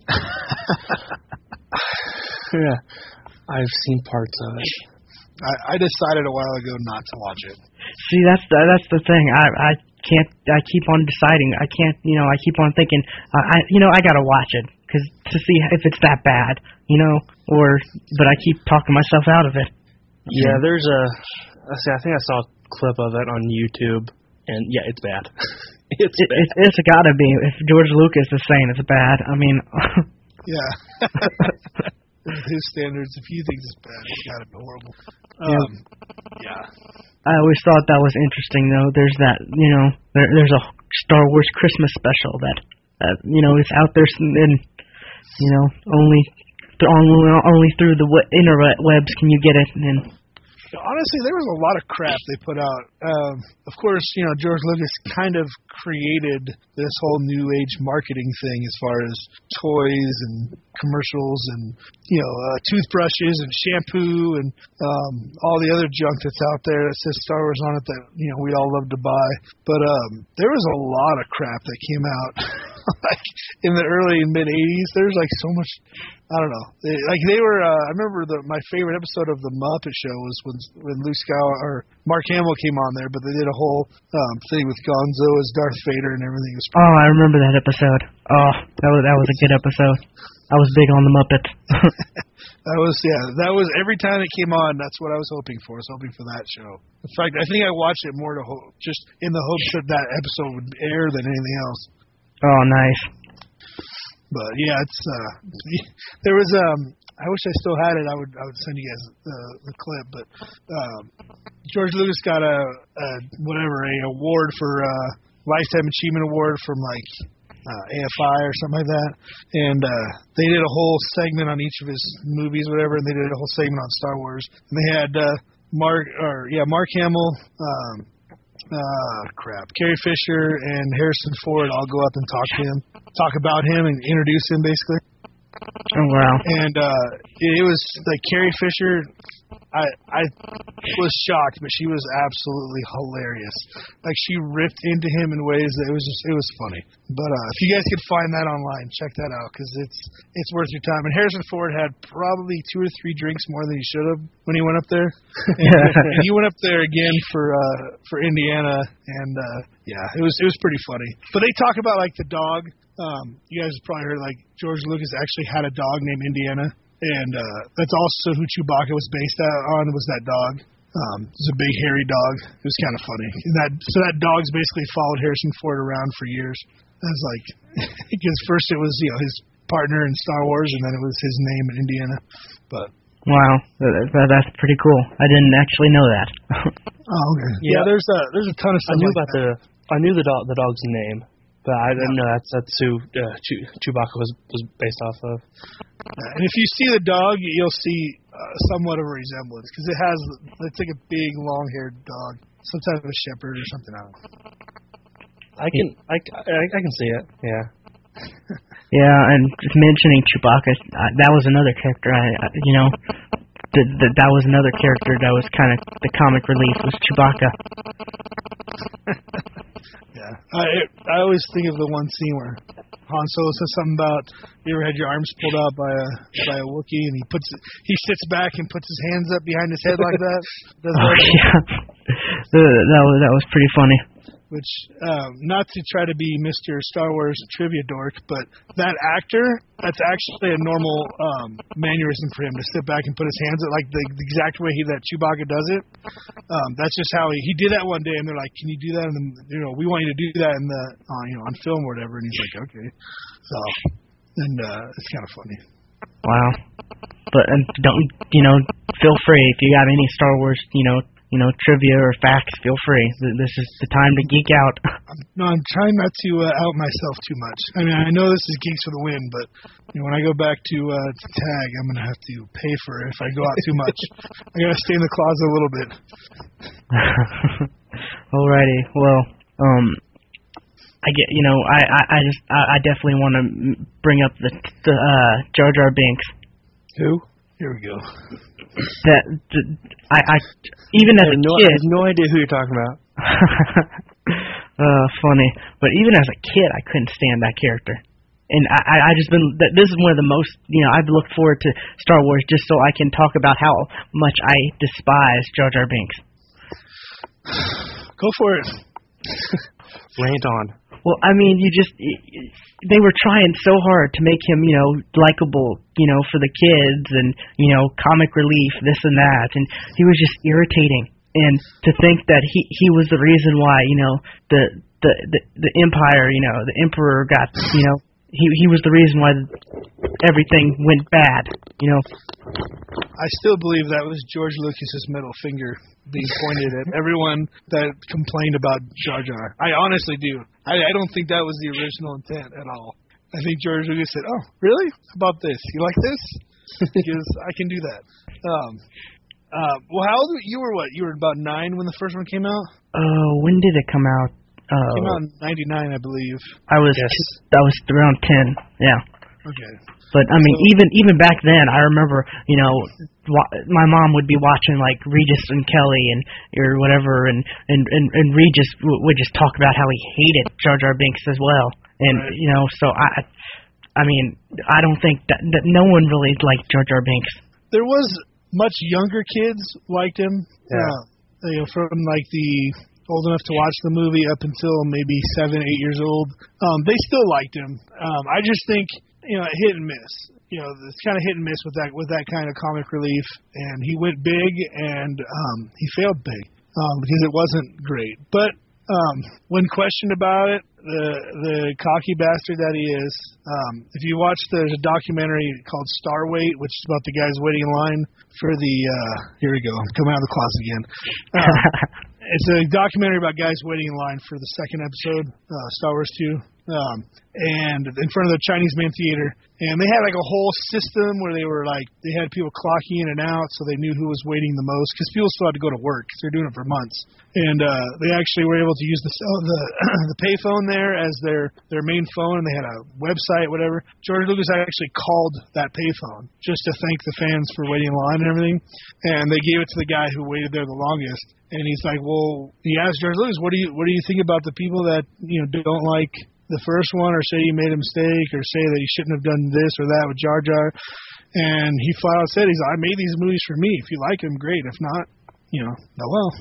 Yeah, I've seen parts of it. I, I decided a while ago not to watch it. See, that's the, that's the thing. I I can't. I keep on deciding. I can't. You know, I keep on thinking. Uh, I you know I gotta watch it because to see if it's that bad. You know, or but I keep talking myself out of it. Yeah, there's a. I see. I think I saw a clip of it on YouTube, and yeah, it's bad. it's it, bad. It, it's gotta be. If George Lucas is saying it's bad, I mean. Yeah. His standards, if he thinks it's bad, it's gotta be horrible. Yeah. Um, yeah. I always thought that was interesting, though. There's that, you know, there, there's a Star Wars Christmas special that, uh, you know, is out there, and you know, only, th- only, only through the w- interwebs can you get it. And honestly, there was a lot of crap they put out. Um, of course, you know, George Lucas kind of created this whole new age marketing thing as far as toys and commercials and, you know, uh, toothbrushes and shampoo and um, all the other junk that's out there that says Star Wars on it that, you know, we all love to buy. But um, there was a lot of crap that came out like in the early and mid eighties. There's like so much. I don't know. They, like they were. Uh, I remember the my favorite episode of the Muppet Show was when when Luke Skywalker or Mark Hamill came on there, but they did a whole um, thing with Gonzo as Darth Vader and everything. It was oh, I remember that episode. Oh, that was that was a good episode. I was big on the Muppets. That was yeah. That was every time it came on. That's what I was hoping for. I was hoping for that show. In fact, I think I watched it more to ho- just in the hopes that that episode would air than anything else. Oh, nice. But yeah, it's uh, there was um. I wish I still had it. I would I would send you guys the the clip. But um, George Lucas got a, a whatever a award for uh, lifetime achievement award from like uh, A F I or something like that. And uh, they did a whole segment on each of his movies, whatever. And they did a whole segment on Star Wars. And they had uh, Mark or yeah Mark Hamill. Um, Uh, crap. Carrie Fisher and Harrison Ford all go up and talk to him, talk about him and introduce him basically. Oh, wow. And uh, it, it was like Carrie Fisher, I I was shocked, but she was absolutely hilarious. Like she ripped into him in ways that it was just, it was funny. But uh, if you guys could find that online, check that out because it's it's worth your time. And Harrison Ford had probably two or three drinks more than he should have when he went up there. and, and he went up there again for uh, for Indiana, and uh, yeah, it was it was pretty funny. But they talk about like the dog. Um, you guys have probably heard like George Lucas actually had a dog named Indiana. and uh, that's also who Chewbacca was based on. Was that dog? Um, it was a big hairy dog. It was kind of funny. And that so that dog's basically followed Harrison Ford around for years. I was like, because first it was you know his partner in Star Wars, and then it was his name in Indiana. But wow, that, that, that's pretty cool. I didn't actually know that. Oh, okay. Yeah, yeah there's a there's a ton of stuff. I knew like about that. the I knew the dog the dog's name, but I didn't know that's that's who uh, Chew, Chewbacca was was based off of. Yeah, and if you see the dog, you'll see uh, somewhat of a resemblance because it has it's like a big long-haired dog, some type of a shepherd or something. I don't know. I can I, I, I can see it. Yeah. Yeah, and just mentioning Chewbacca, uh, that was another character. I, I you know, th- th- that was another character that was kind of the comic relief was Chewbacca. Yeah, I I always think of the one scene where Han Solo says something about you ever had your arms pulled out by a by a Wookiee, and he puts he sits back and puts his hands up behind his head like that. Does Oh, that, yeah, the, that was that was pretty funny. which um, not to try to be Mister Star Wars trivia dork, but that actor, that's actually a normal um, mannerism for him to sit back and put his hands up, like the, the exact way he, that Chewbacca does it. Um, that's just how he he did that one day, and they're like, "Can you do that?" And you know, we want you to do that in the uh, you know on film or whatever. And he's like, "Okay." So, and uh, it's kind of funny. Wow. But and don't you know? Feel free if you got any Star Wars, you know, you know, trivia or facts. Feel free. This is the time to geek out. I'm, no, I'm trying not to uh, out myself too much. I mean, I know this is Geeks for the Win, but you know, when I go back to uh, to tag, I'm gonna have to pay for it if I go out too much. I gotta stay in the closet a little bit. Alrighty. Well, um, I get. You know, I I, I just I, I definitely want to bring up the the uh, Jar Jar Binks. Who? Here we go. That the, I I even as I a have no, kid. I have no idea who you're talking about. uh, funny, but even as a kid, I couldn't stand that character, and I, I, I just been. This is one of the most, you know, I've looked forward to Star Wars just so I can talk about how much I despise Jar Jar Binks. Go for it. Rant on. Well, I mean, you just they were trying so hard to make him, you know, likable, you know, for the kids, and you know, comic relief, this and that, and he was just irritating. And to think that he he was the reason why, you know, the the the, the empire, you know, the emperor got, you know, he he was the reason why everything went bad, you know. I still believe that was George Lucas's middle finger being pointed at everyone that complained about Jar Jar. I honestly do. I, I don't think that was the original intent at all. I think George Lucas said, "Oh, really? How about this? You like this? Because I can do that." Um, uh, well, how old were you? Were what? You were about nine when the first one came out. Uh, when did it come out? Uh, It came out in ninety-nine, I believe. I was Yes. I was around ten. Yeah. Okay. But I mean, So- even even back then, I remember, you know, wa- my mom would be watching like Regis and Kelly and or whatever, and and and, and Regis w- would just talk about how he hated Jar Jar Binks as well, and Right. you know, so I, I mean, I don't think that, that no one really liked Jar Jar Binks. There was much younger kids liked him. Yeah. Uh, you know, from like the old enough to watch the movie up until maybe seven, eight years old. Um, they still liked him. Um, I just think, you know, hit and miss. You know, it's kind of hit and miss with that with that kind of comic relief. And he went big, and um, he failed big um, because it wasn't great. But um, when questioned about it, the the cocky bastard that he is, um, if you watch, there's a documentary called Star Wait, which is about the guys waiting in line for the. Uh, here we go. I'm coming out of the closet again. Um, It's a documentary about guys waiting in line for the second episode, uh, Star Wars two, um, and in front of the Chinese Main Theater. And they had like a whole system where they were like, they had people clocking in and out so they knew who was waiting the most, because people still had to go to work, because they're doing it for months. And uh, they actually were able to use the oh, the, the payphone there as their, their main phone, and they had a website, whatever. George Lucas actually called that payphone just to thank the fans for waiting in line and everything. And they gave it to the guy who waited there the longest. And he's like, well, he asked George Lucas, what do you what do you think about the people that, you know, don't like the first one, or say he made a mistake, or say that he shouldn't have done this or that with Jar Jar? And he flat out said, he's like, I made these movies for me. If you like them, great. If not, you know, oh well.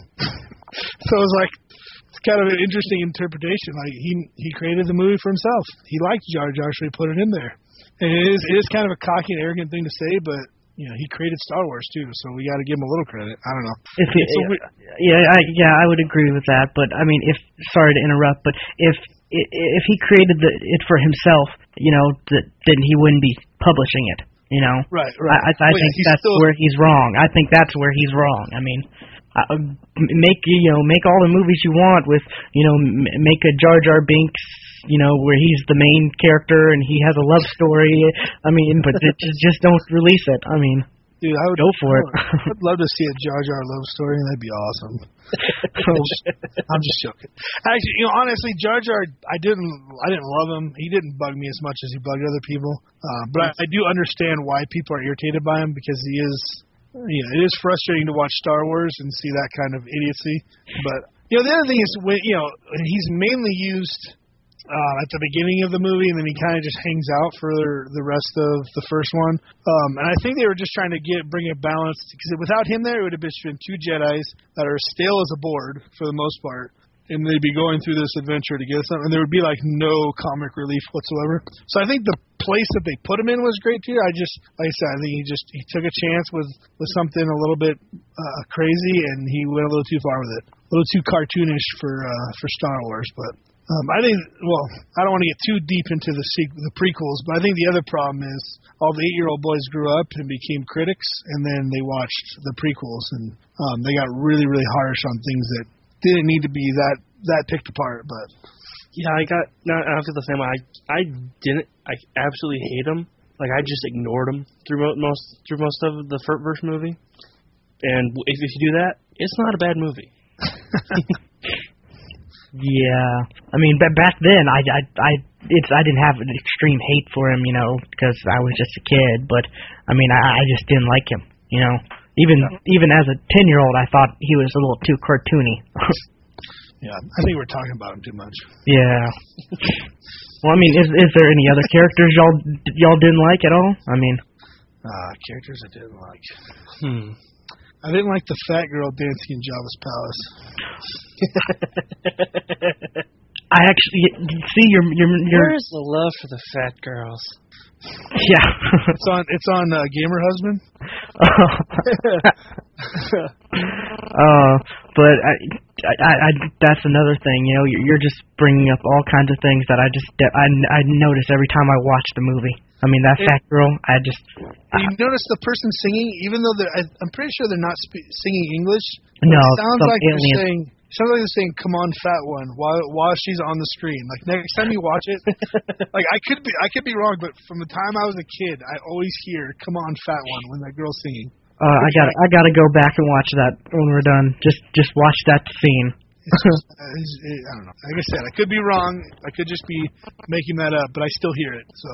So it was like, it's kind of an interesting interpretation. Like he he created the movie for himself. He liked Jar Jar, so he put it in there. It is, it is kind of a cocky and arrogant thing to say, but you know, he created Star Wars too, so we got to give him a little credit. I don't know. If he, yeah, I, yeah, I would agree with that. But I mean, if sorry to interrupt, but if if he created the, it for himself, you know, th- then he wouldn't be publishing it. You know, right, right. I, I, I think that's still, where he's wrong. I think that's where he's wrong. I mean, uh, make you know, make all the movies you want with, you know, m- make a Jar Jar Binks, you know, where he's the main character and he has a love story. I mean, but it, just don't release it. I mean, dude, I would go for it. I'd love to see a Jar Jar love story. That'd be awesome. I'm, just, I'm just joking. Actually, you know, honestly, Jar Jar, I didn't, I didn't love him. He didn't bug me as much as he bugged other people. Uh, but I, I do understand why people are irritated by him, because he is, you know, it is frustrating to watch Star Wars and see that kind of idiocy. But you know, the other thing is, when you know, he's mainly used Uh, at the beginning of the movie, and then he kind of just hangs out for the rest of the first one. Um, and I think they were just trying to get bring a balance, because without him there, it would have just been two Jedis that are stale as a board for the most part, and they'd be going through this adventure to get something, and there would be like no comic relief whatsoever. So I think the place that they put him in was great too. I just, like I said, I think he just he took a chance with with something a little bit uh, crazy, and he went a little too far with it, a little too cartoonish for uh, for Star Wars, but. Um, I think, well, I don't want to get too deep into the sequ- the prequels, but I think the other problem is all the eight-year-old boys grew up and became critics, and then they watched the prequels, and um, they got really, really harsh on things that didn't need to be that, that picked apart. But yeah, I got, no, I feel the same way. I, I didn't, I absolutely hate him. Like, I just ignored him through most through most of the first movie. And if, if you do that, it's not a bad movie. Yeah, I mean, but back then, I, I, I, it's, I didn't have an extreme hate for him, you know, because I was just a kid. But I mean, I, I just didn't like him, you know. Even, even as a ten-year-old, I thought he was a little too cartoony. Yeah, I think we're talking about him too much. Yeah. Well, I mean, is, is there any other characters y'all, y'all didn't like at all? I mean, uh, characters I didn't like. Hmm. I didn't like the fat girl dancing in Jabba's palace. I actually see your your your. Where's the love for the fat girls? Yeah, it's on it's on uh, Gamer Husband. uh, but I, I, I, that's another thing. You know, you're, you're just bringing up all kinds of things that I just I, I notice every time I watch the movie. I mean, that fat girl, I just... You I, notice the person singing, even though they're... I, I'm pretty sure they're not sp- singing English. No, it sounds like alien. they're saying... It sounds like they're saying, "Come on, fat one," while while she's on the screen. Like next time you watch it, like I could be I could be wrong, but from the time I was a kid, I always hear "Come on, fat one" when that girl's singing. Uh, I got I got to go back and watch that when we're done. Just just watch that scene. It's just, uh, it's, it, I don't know. Like I said, I could be wrong. I could just be making that up, but I still hear it. So.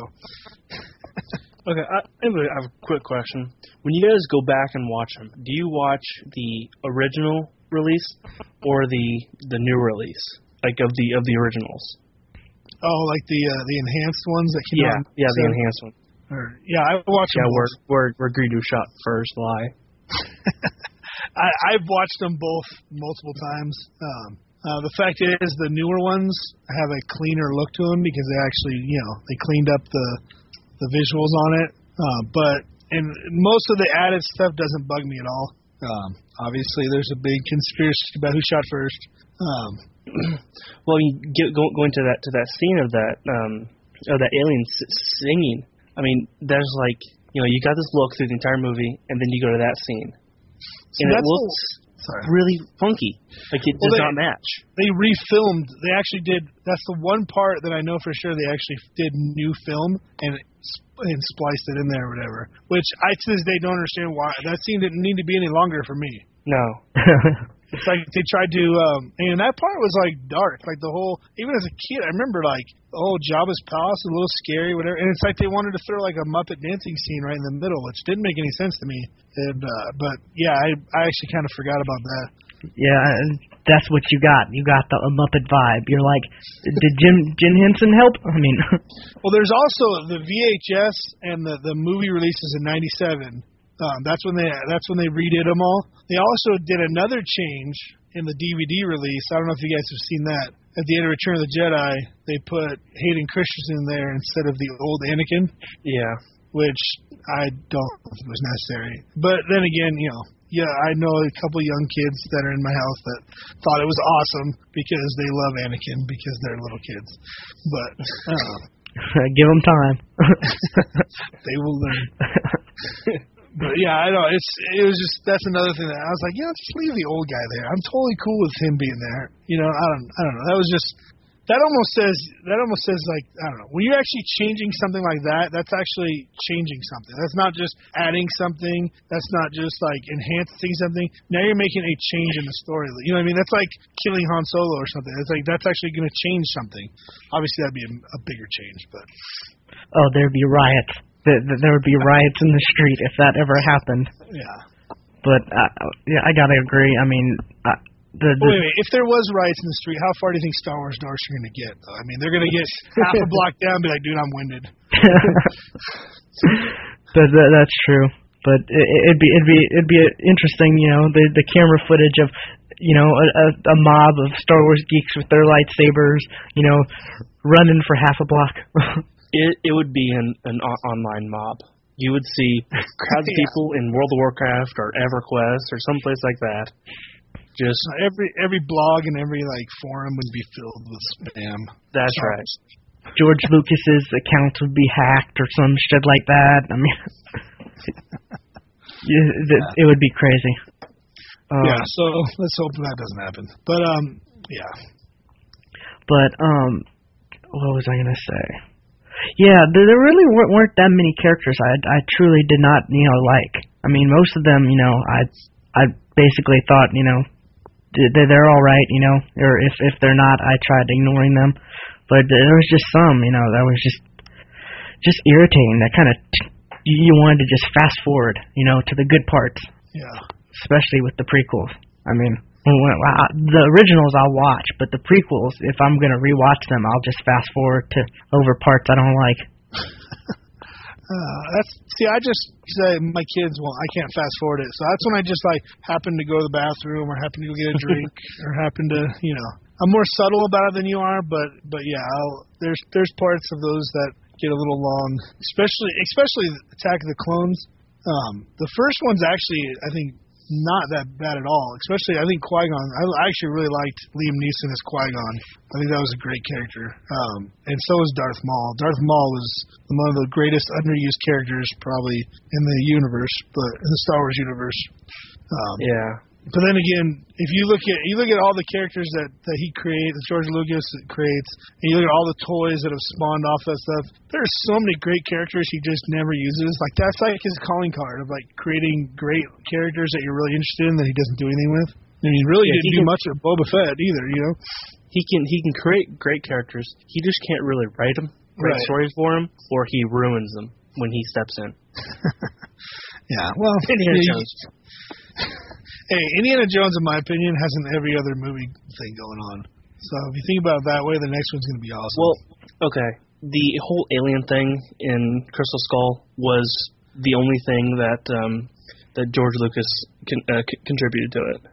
Okay, I, I have a quick question. When you guys go back and watch them, do you watch the original release or the the new release, like of the of the originals? Oh, like the uh, the enhanced ones that came yeah, out. Yeah, so, the enhanced one. Or, yeah, I watched yeah, them. Yeah, where where where Greedo shot first lie. I I've watched them both multiple times. Um, uh, the fact is, the newer ones have a cleaner look to them because they actually, you know, they cleaned up the the visuals on it. Uh, but and most of the added stuff doesn't bug me at all. Um, obviously, there's a big conspiracy about who shot first. Um, well, you get go, going to that to that scene of that um, of that alien s- singing. I mean, there's like, you know, you got this look through the entire movie, and then you go to that scene, so and it looks Sorry. really funky. Like it well, does they, not match. They refilmed. They actually did. That's the one part that I know for sure they actually did new film and and spliced it in there or whatever. Which I to this day don't understand why. That scene didn't need to be any longer for me. No. It's like they tried to, um, and that part was like dark. Like the whole, even as a kid, I remember like, oh, Jabba's palace is a little scary, whatever. And it's like they wanted to throw like a Muppet dancing scene right in the middle, which didn't make any sense to me. And uh, but yeah, I I actually kind of forgot about that. Yeah, that's what you got. You got the a Muppet vibe. You're like, did Jim Jim Henson help? I mean, well, there's also the V H S and the the movie releases in ninety-seven. Um, that's when they that's when they redid them all. They also did another change in the D V D release, I don't know if you guys have seen that. At the end of Return of the Jedi, they put Hayden Christensen there instead of the old Anakin. Yeah. Which I don't think was necessary. But then again, you know, yeah, I know a couple young kids that are in my house that thought it was awesome because they love Anakin because they're little kids. But uh, give them time. They will learn. But yeah, I know it's it was just that's another thing that I was like, yeah, just leave the old guy there. I'm totally cool with him being there. You know, I don't I don't know. That was just that almost says that almost says like I don't know. When you're actually changing something like that, that's actually changing something. That's not just adding something. That's not just like enhancing something. Now you're making a change in the story. You know what I mean? That's like killing Han Solo or something. It's like that's actually going to change something. Obviously, that'd be a, a bigger change, but oh, there'd be riots. There, there would be riots in the street if that ever happened. Yeah. But uh, yeah, I gotta agree. I mean, uh, the, the wait, wait, if there was riots in the street, how far do you think Star Wars dorks are going to get? Though? I mean, they're going to get half a block down, and be like, "Dude, I'm winded." but that, that's true. But it, it'd be it'd be it'd be interesting, you know, the the camera footage of, you know, a, a, a mob of Star Wars geeks with their lightsabers, you know, running for half a block. It it would be an, an o- online mob. You would see crowds of Yeah. people in World of Warcraft or EverQuest or someplace like that. Just every every blog and every like forum would be filled with spam. that's Sorry. right. George Lucas's account would be hacked or some shit like that. I mean, yeah, th- it would be crazy. Um, Yeah, so let's hope that doesn't happen. But um, yeah. But um, what was I gonna say? Yeah, there, there really weren't, weren't that many characters I I truly did not, you know, like. I mean, most of them, you know, I I basically thought, you know, they're they're all right, you know, or if if they're not, I tried ignoring them. But there was just some, you know, that was just just irritating. That kind of you wanted to just fast forward, you know, to the good parts, Yeah. especially with the prequels. I mean, when, when, I, the originals I'll watch, but the prequels, if I'm gonna rewatch them, I'll just fast forward to over parts I don't like. Uh, that's see. I just say my kids. Well, I can't fast forward it, so that's when I just like happen to go to the bathroom or happen to go get a drink or happen to, you know. I'm more subtle about it than you are, but but yeah, I'll, there's there's parts of those that get a little long, especially especially Attack of the Clones. Um, the first one's actually, I think, not that bad at all. Especially, I think Qui-Gon. I actually really liked Liam Neeson as Qui-Gon. I think that was a great character. Um, and so was Darth Maul. Darth Maul was one of the greatest underused characters probably in the universe, but in the Star Wars universe. Um, Yeah. But then again, if you look at you look at all the characters that, that he creates, that George Lucas creates, and you look at all the toys that have spawned off that stuff, there's so many great characters he just never uses. Like that's like his calling card of like creating great characters that you're really interested in that he doesn't do anything with. And he really Yeah, didn't he do can- much of Boba Fett either, you know. He can he can create great characters. He just can't really write them, write Right. stories for him, or he ruins them when he steps in. Yeah, well, Indiana yeah, Jones. hey, Indiana Jones, in my opinion, has an every other movie thing going on. So if you think about it that way, the next one's going to be awesome. Well, okay. The whole alien thing in Crystal Skull was the only thing that um, that George Lucas con- uh, c- contributed to it.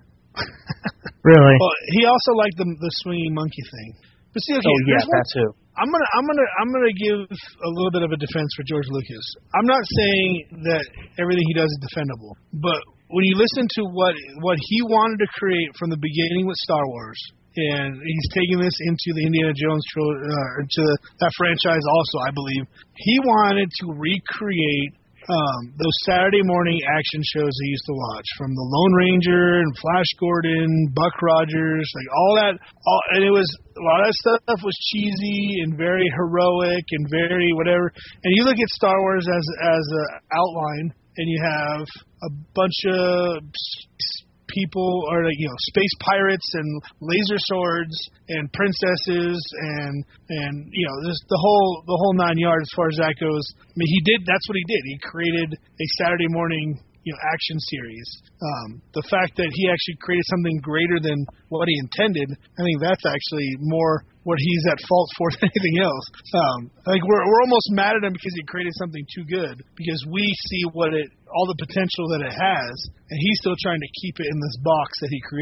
Really? Well, he also liked the the swinging monkey thing. But see, okay, Oh yeah, here's one- that too. I'm gonna I'm gonna I'm gonna give a little bit of a defense for George Lucas. I'm not saying that everything he does is defendable, but when you listen to what what he wanted to create from the beginning with Star Wars, and he's taking this into the Indiana Jones tril- uh, into that franchise also, I believe he wanted to recreate um, those Saturday morning action shows he used to watch, from the Lone Ranger and Flash Gordon, Buck Rogers, like all that. All, and it was a lot of that stuff was cheesy and very heroic and very whatever. And you look at Star Wars as as a outline, and you have a bunch of people, or like, you know, space pirates and laser swords and princesses and and you know, just the whole the whole nine yards as far as that goes. I mean, he did. That's what he did. He created a Saturday morning, you know, action series. Um, the fact that he actually created something greater than what he intended, I think that's actually more what he's at fault for than anything else. Um, like we're we're almost mad at him because he created something too good, because we see what it all the potential that it has, and he's still trying to keep it in this box that he created.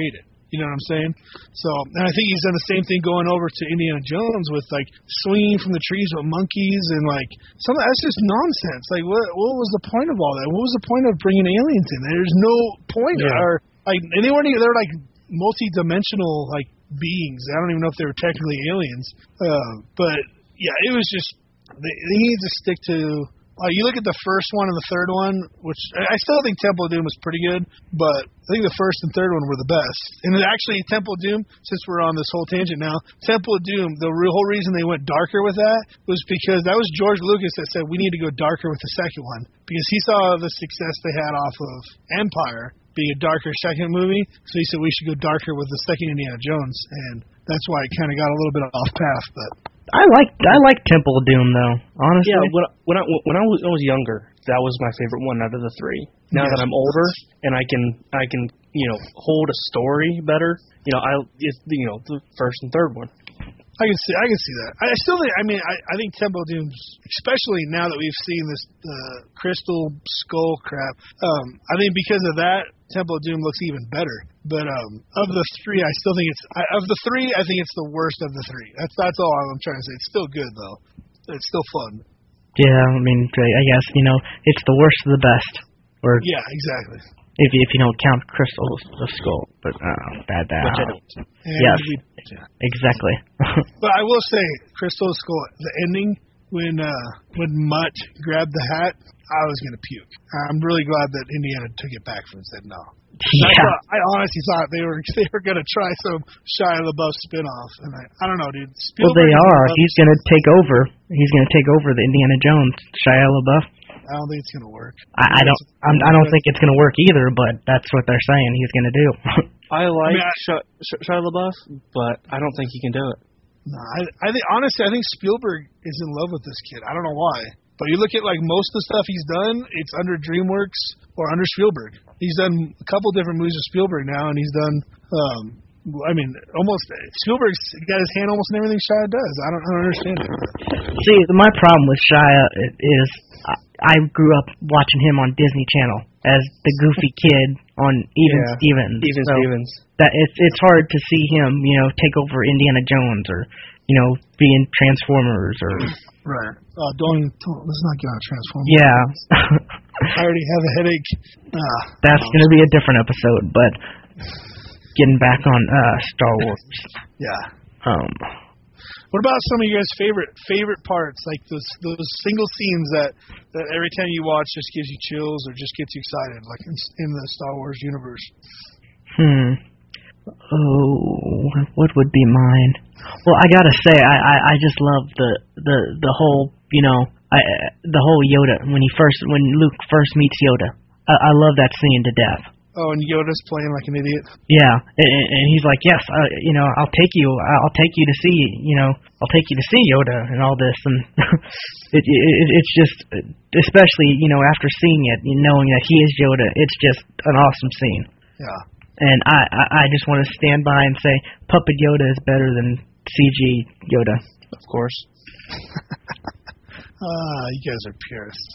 You know what I'm saying? So, and I think he's done the same thing going over to Indiana Jones with like swinging from the trees with monkeys and like some of that's just nonsense. Like, what what was the point of all that? What was the point of bringing aliens in? There's no point. Yeah. Or like, and they weren't even, they're like multi-dimensional like beings. I don't even know if they were technically aliens. Uh, but yeah, it was just they, they need to stick to. Uh, you look at the first one and the third one, which I still think Temple of Doom was pretty good, but I think the first and third one were the best. And actually, Temple of Doom, since we're on this whole tangent now, Temple of Doom, the real whole reason they went darker with that was because that was George Lucas that said, we need to go darker with the second one. Because he saw the success they had off of Empire being a darker second movie, so he said we should go darker with the second Indiana Jones, and that's why it kind of got a little bit off path, but... I like I like Temple of Doom though, honestly. Yeah, when I, when I when I was, I was younger, that was my favorite one out of the three. Now Yes. that I'm older and I can I can you know hold a story better, you know I it's you know the first and third one. I can see, I can see that. I still think, I mean, I, I think Temple of Doom, especially now that we've seen this uh, crystal skull crap. Um, I think because of that, Temple of Doom looks even better. But um, of the three, I still think it's I, of the three. I think it's the worst of the three. That's that's all I'm trying to say. It's still good though. It's still fun. Yeah, I mean, I guess you know it's the worst of the best. Or Yeah, exactly. if you, if you don't count Crystal the Skull, but uh, bad bad. Which I don't. And Yes. we- yeah. Exactly. But I will say, Crystal Skull, the ending when uh, when Mutt grabbed the hat, I was gonna puke. I'm really glad that Indiana took it back from and said no. I, Yeah. thought, I honestly thought they were they were gonna try some Shia LaBeouf spinoff, and I, I don't know, dude. Well, they Spielberg are. is- He's gonna take over. He's gonna take over the Indiana Jones. Shia LaBeouf. I don't think it's gonna work. I, I don't. I'm, I don't think it's gonna work either. But that's what they're saying he's gonna do. I like I mean, I- Shia, Shia LaBeouf, but I don't think he can do it. No, I, I think honestly, I think Spielberg is in love with this kid. I don't know why, but you look at like most of the stuff he's done, it's under DreamWorks or under Spielberg. He's done a couple different movies with Spielberg now, and he's done. Um, I mean, almost Spielberg's got his hand almost in everything Shia does. I don't, I don't understand it. See, my problem with Shia is I, I grew up watching him on Disney Channel as the goofy kid on Even Yeah, Stevens. Even So Stevens. That it's it's hard to see him, you know, take over Indiana Jones or you know, be in Transformers or Right. Uh, don't, don't let's not get on Transformers. yeah. I already have a headache. Ah, That's going to be a different episode, but getting back on uh Star Wars. yeah. Um What about some of you guys' favorite favorite parts, like those those single scenes that, that every time you watch just gives you chills or just gets you excited, like in, in the Star Wars universe? Hmm. Oh, what would be mine? Well, I gotta say, I, I, I just love the, the, the whole, you know, I, the whole Yoda when he first when Luke first meets Yoda. I, I love that scene to death. Oh, and Yoda's playing like an idiot. Yeah, and, and he's like, yes, uh, you know, I'll take you, I'll take you to see, you know, I'll take you to see Yoda and all this, and it, it it's just, especially you know after seeing it, knowing that he is Yoda, it's just an awesome scene. Yeah. And I, I, I just want to stand by and say Puppet Yoda is better than C G Yoda. Of course. Ah, you guys are purists.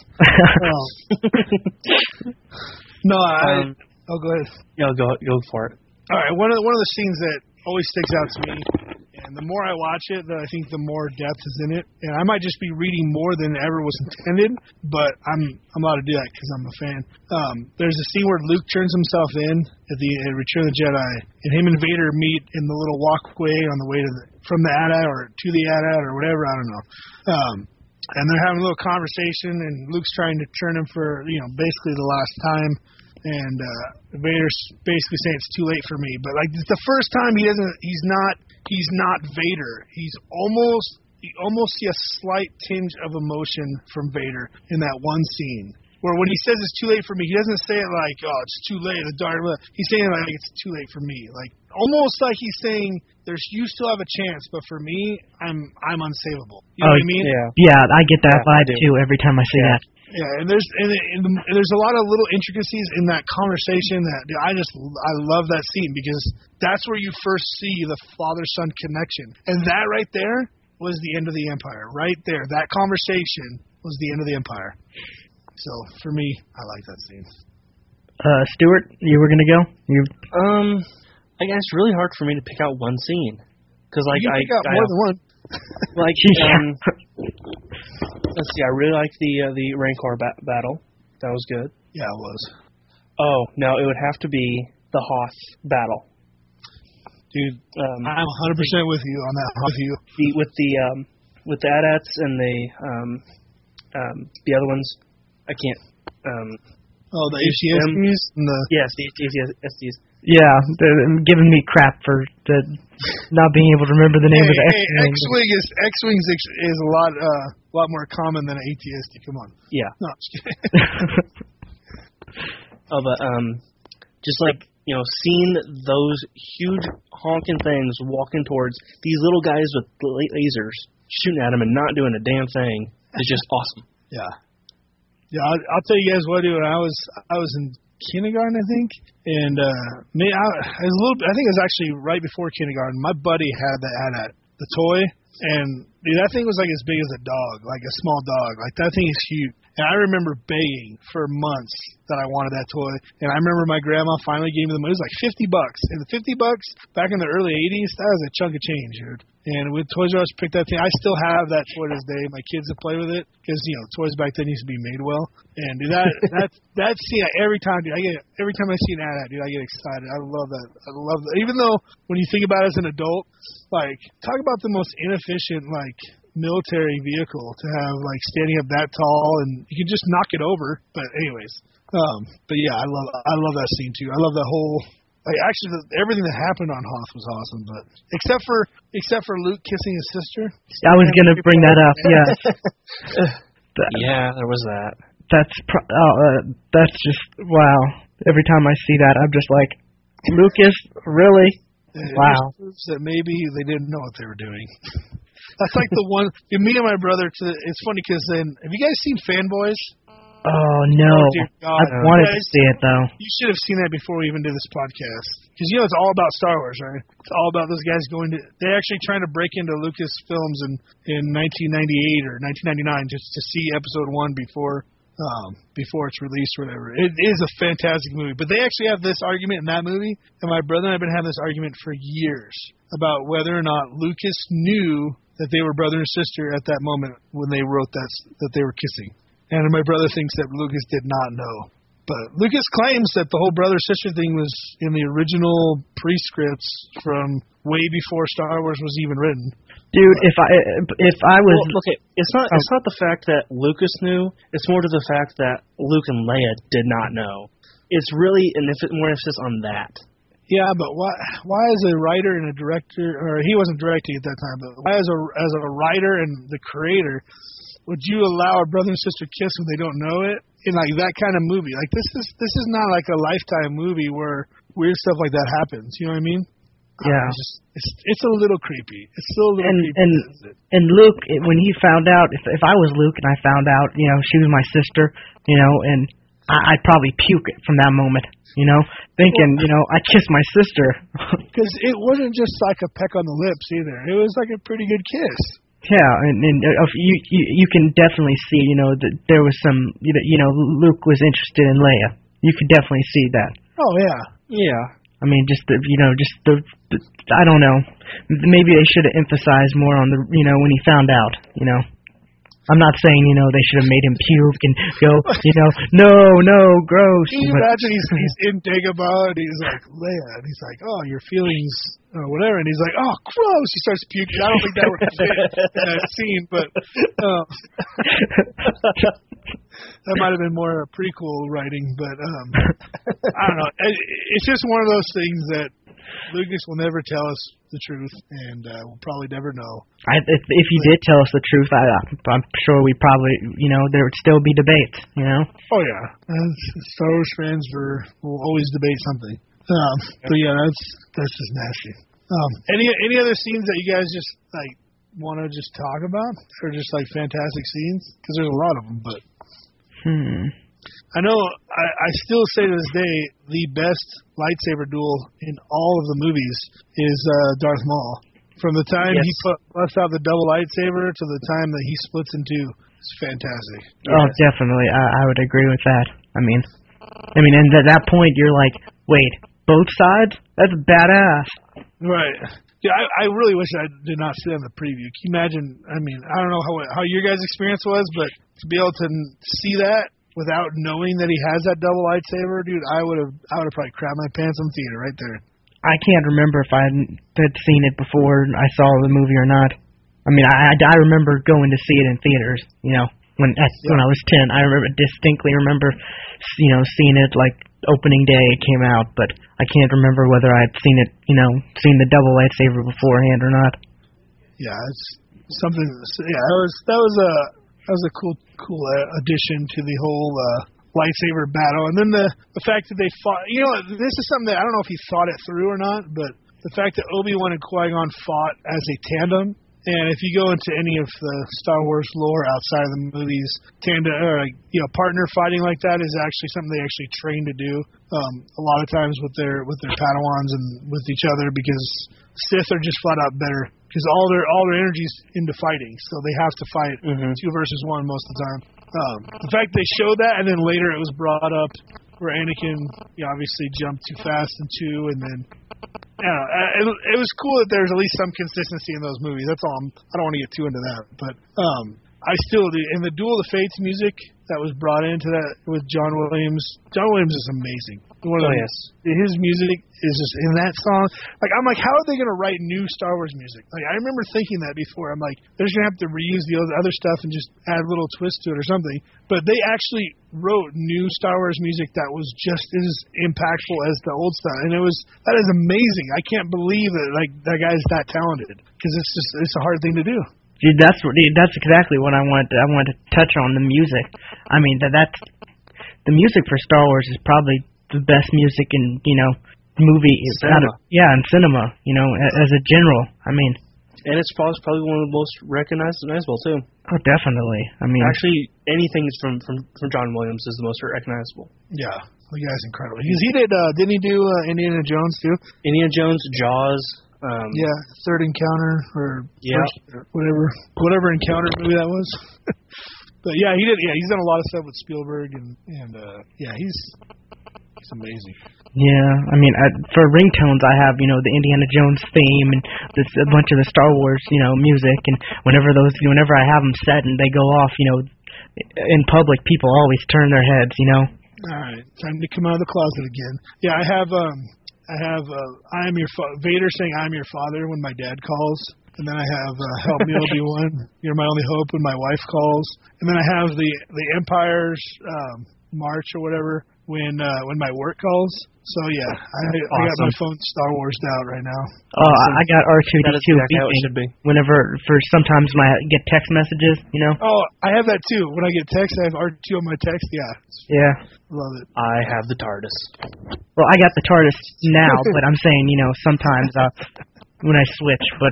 Well, no, I. Um, oh, go ahead. Yeah, go go for it. All right, one of the, one of the scenes that always sticks out to me, and the more I watch it, the, I think the more depth is in it. And I might just be reading more than ever was intended, but I'm I'm allowed to do that because I'm a fan. Um, there's a scene where Luke turns himself in at the at Return of the Jedi, and him and Vader meet in the little walkway on the way to the, from the A T A T or to the A T A T or whatever. I don't know. Um, and they're having a little conversation, and Luke's trying to turn him for you know basically the last time. And uh, Vader's basically saying it's too late for me, but like it's the first time he doesn't, he's not, he's not Vader. He's almost, you almost see a slight tinge of emotion from Vader in that one scene. Where when he says it's too late for me, he doesn't say it like, oh, it's too late. The dark. He's saying it like it's too late for me, like almost like he's saying there's you still have a chance, but for me, I'm I'm unsavable. You know Oh, what I mean? Yeah. Yeah, I get that Yeah, I vibe do. too every time I see Yeah. that. Yeah, and there's and, and, and there's a lot of little intricacies in that conversation that dude, I just I love that scene because that's where you first see the father-son connection, and that right there was the end of the Empire. Right there, that conversation was the end of the Empire. So for me, I like that scene. Uh, Stuart, you were gonna go? You Um, I guess it's really hard for me to pick out one scene because like you I, pick out I more than one. like um, let's see, I really like the uh, the Rancor ba- battle. That was good. Yeah, it was. Oh no, it would have to be the Hoth battle. Dude, um, I'm one hundred percent with you on that. With you. The, with the um, with the A T A Ts and the um, um, the other ones, I can't. Um, oh, the A T S Ts and the yes, the A T S Ts. Yeah, they're giving me crap for the not being able to remember the name hey, of the hey, X-Wing. X-wing is X-wing is, is a lot uh, lot more common than an A T S T. Come on. Yeah. No, I'm just kidding. Oh, but um, just like you know, seeing those huge honking things walking towards these little guys with lasers shooting at them and not doing a damn thing is just awesome. Yeah. Yeah, I'll, I'll tell you guys what, dude. When I was I was in kindergarten, I think, and uh, me, I, I was a little. I think it was actually right before kindergarten. My buddy had the A T A T, the toy, and dude, that thing was like as big as a dog, like a small dog. Like that thing is huge. And I remember begging for months that I wanted that toy. And I remember my grandma finally gave me the money. It was like fifty bucks. And the fifty bucks back in the early eighties, that was a chunk of change, dude. And with Toys R Us picked that thing, I still have that toy to this day. My kids have played with it because you know toys back then used to be made well. And dude, that that that scene every time, dude, I get every time I see an A T A T, dude, I get excited. I love that. I love that. Even though when you think about it as an adult, like talk about the most inefficient like military vehicle to have like standing up that tall and you can just knock it over. But anyways, um, but yeah, I love I love that scene too. I love that whole. Like actually, the, everything that happened on Hoth was awesome, but except for except for Luke kissing his sister. I was gonna bring that up. Yeah. that, yeah, there was that. That's pro- oh, uh, that's just wow. Every time I see that, I'm just like, Lucas, really? It wow. Proves that maybe they didn't know what they were doing. That's like the one. Me and my brother. To, it's funny because then have you guys seen Fanboys? Oh no! Oh, dear God. I wanted guys, to see it though. You should have seen that before we even did this podcast, because you know it's all about Star Wars, right? It's all about those guys going to. They're actually trying to break into Lucasfilms in in nineteen ninety-eight or nineteen ninety-nine just to see Episode One before um before it's released or whatever. It is a fantastic movie, but they actually have this argument in that movie, and my brother and I have been having this argument for years about whether or not Lucas knew that they were brother and sister at that moment when they wrote that that they were kissing. And my brother thinks that Lucas did not know. But Lucas claims that the whole brother-sister thing was in the original pre-scripts from way before Star Wars was even written. Dude, if I if I was well, okay, it's not it's not the fact that Lucas knew. It's more to the fact that Luke and Leia did not know. It's really an if more emphasis on that. Yeah, but why? Why as a writer and a director, or he wasn't directing at that time, but why as a as a writer and the creator would you allow a brother and sister kiss when they don't know it in like that kind of movie? Like this is this is not like a Lifetime movie where weird stuff like that happens. You know what I mean? Yeah. It's just, it's it's a little creepy. It's still a little and creepy. and and Luke, when he found out, if if I was Luke and I found out, you know, she was my sister, you know, and I, I'd probably puke it from that moment. You know, thinking, you know, I kissed my sister. Because it wasn't just like a peck on the lips either. It was like a pretty good kiss. Yeah, and, and uh, you, you you can definitely see, you know, that there was some, you know, you know, Luke was interested in Leia. You could definitely see that. Oh yeah, yeah. I mean, just the, you know, just the, the I don't know. Maybe they should have emphasized more on the, you know, when he found out. You know, I'm not saying, you know, they should have made him puke and go, you know, no, no, gross. Can you but, imagine he's he's in Dagobah and he's like Leia, and he's like, oh, your feelings. Or whatever, and he's like, "Oh, gross!" He starts puking. I don't think that would fit in that scene, but uh, that might have been more a prequel writing. But um, I don't know. It, it's just one of those things that Lucas will never tell us the truth, and uh, we'll probably never know. I, if, if he did tell us the truth, I, I'm sure we probably, you know, there would still be debates. You know? Oh yeah, and Star Wars fans were will always debate something. Um, but yeah, that's that's just nasty. Um, any any other scenes that you guys just like want to just talk about, or just like fantastic scenes? Because there's a lot of them. But hmm. I know I, I still say to this day the best lightsaber duel in all of the movies is uh, Darth Maul. From the time yes. he put, busts out the double lightsaber to the time that he splits in two, it's fantastic. Oh, definitely, I, I would agree with that. I mean, I mean, and at that point you're like, wait. both sides. That's badass. Right. Yeah, I, I really wish I did not see it on the preview. Can you imagine? I mean, I don't know how how your guys' experience was, but to be able to see that without knowing that he has that double lightsaber, dude, I would have I would have probably crapped my pants in the theater right there. I can't remember if I had seen it before I saw the movie or not. I mean, I, I remember going to see it in theaters, you know, when yeah. when I was ten. I remember distinctly remember, you know, seeing it like opening day it came out, but I can't remember whether I'd seen it, you know, seen the double lightsaber beforehand or not. Yeah, it's something. Yeah, that was that was a that was a cool cool addition to the whole uh, lightsaber battle, and then the the fact that they fought. You know, this is something that I don't know if he thought it through or not, but the fact that Obi-Wan and Qui-Gon fought as a tandem. And if you go into any of the Star Wars lore outside of the movies, tandem or like, you know, partner fighting like that is actually something they actually train to do. Um, a lot of times with their with their Padawans and with each other, because Sith are just flat out better because all their all their energy's into fighting, so they have to fight mm-hmm. two versus one most of the time. Um, the fact they showed that, and then later it was brought up where Anakin, you know, obviously jumped too fast in two, and then. Yeah, it, it was cool that there's at least some consistency in those movies. That's all. I'm, I don't want to get too into that, but um, I still do. And the Duel of the Fates music that was brought into that with John Williams. John Williams is amazing. One of oh, the, yes. His music is just in that song. Like I'm like, how are they going to write new Star Wars music? Like I remember thinking that before. I'm like, they're just going to have to reuse the other stuff and just add a little twist to it or something. But they actually wrote new Star Wars music that was just as impactful as the old stuff, and it was that is amazing. I can't believe that like that guy's that talented because it's just it's a hard thing to do. Dude, that's dude, that's exactly what I wanted. To, I wanted to touch on the music. I mean that that's the music for Star Wars is probably the best music in you know movie cinema. Out of, yeah in cinema you know as a general. I mean, and it's probably one of the most recognizable too. Oh, definitely. I mean, actually, anything from from from John Williams is the most recognizable. Yeah, the guy's incredible. Because he did, uh, didn't he do uh, Indiana Jones too? Indiana Jones, Jaws. Um, yeah, Third Encounter or yeah, first, whatever, whatever encounter movie that was. But yeah, he did. Yeah, he's done a lot of stuff with Spielberg, and and uh, yeah, he's he's amazing. Yeah, I mean, I, for ringtones, I have, you know, the Indiana Jones theme and this, a bunch of the Star Wars, you know, music. And whenever those, whenever I have them set and they go off, you know, in public, people always turn their heads, you know. All right, time to come out of the closet again. Yeah, I have, um, I have, uh, I am your fa- Vader saying "I'm your father" when my dad calls, and then I have uh, "Help me, Obi-Wan, you're my only hope" when my wife calls, and then I have the the Empire's um, March or whatever when uh, when my work calls. So yeah, I, awesome. I got my phone Star Wars'd out right now. Oh, awesome. I got R two D two exactly how it should be. Whenever, for sometimes when I get text messages, you know. Oh, I have that too. When I get text, I have R two on my text. Yeah. Yeah. Love it. I have the TARDIS. Well, I got the TARDIS now, but I'm saying, you know, sometimes uh, when I switch. But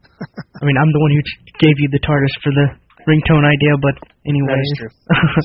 I mean, I'm the one who gave you the TARDIS for the ringtone idea. But anyway. That is true.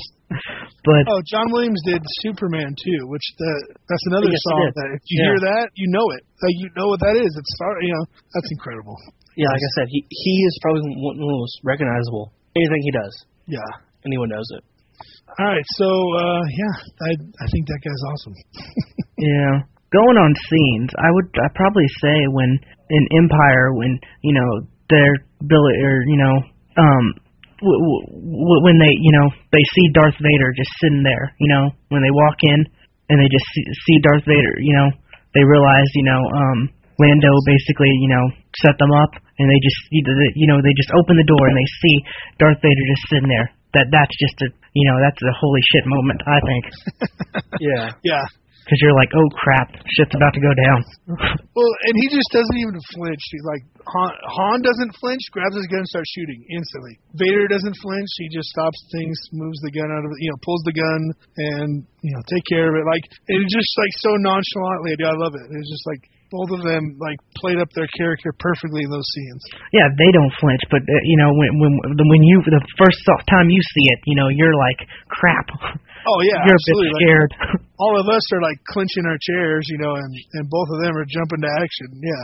But oh, John Williams did Superman too, which the that's another yes, song that if you yeah. hear that, you know it. Like you know what that is. It's star, you know, that's incredible. Yeah, like I said, he he is probably one of the most recognizable. Anything he does, yeah, anyone knows it. All right, so uh, yeah, I I think that guy's awesome. Yeah, going on scenes, I would I probably say when in Empire, when you know their Billy or you know um. W- w- when they, you know, they see Darth Vader just sitting there, you know, when they walk in and they just see, see Darth Vader, you know, they realize, you know, um, Lando basically, you know, set them up, and they just, you know, they just open the door and they see Darth Vader just sitting there. That that's just a, you know, that's a holy shit moment, I think. Yeah, yeah. Because you're like, oh crap, shit's about to go down. Well, and he just doesn't even flinch. He's like, Han, Han doesn't flinch, grabs his gun and starts shooting instantly. Vader doesn't flinch. He just stops things, moves the gun out of it, you know, pulls the gun and, you know, take care of it. Like, it's just like so nonchalantly. Dude, I love it. It's just like both of them like played up their character perfectly in those scenes. Yeah, they don't flinch, but uh, you know, when when when you the first time you see it, you know, you're like, crap. Oh yeah, you're absolutely. a bit scared. Like, all of us are like clinching our chairs, you know, and, and both of them are jumping to action. Yeah,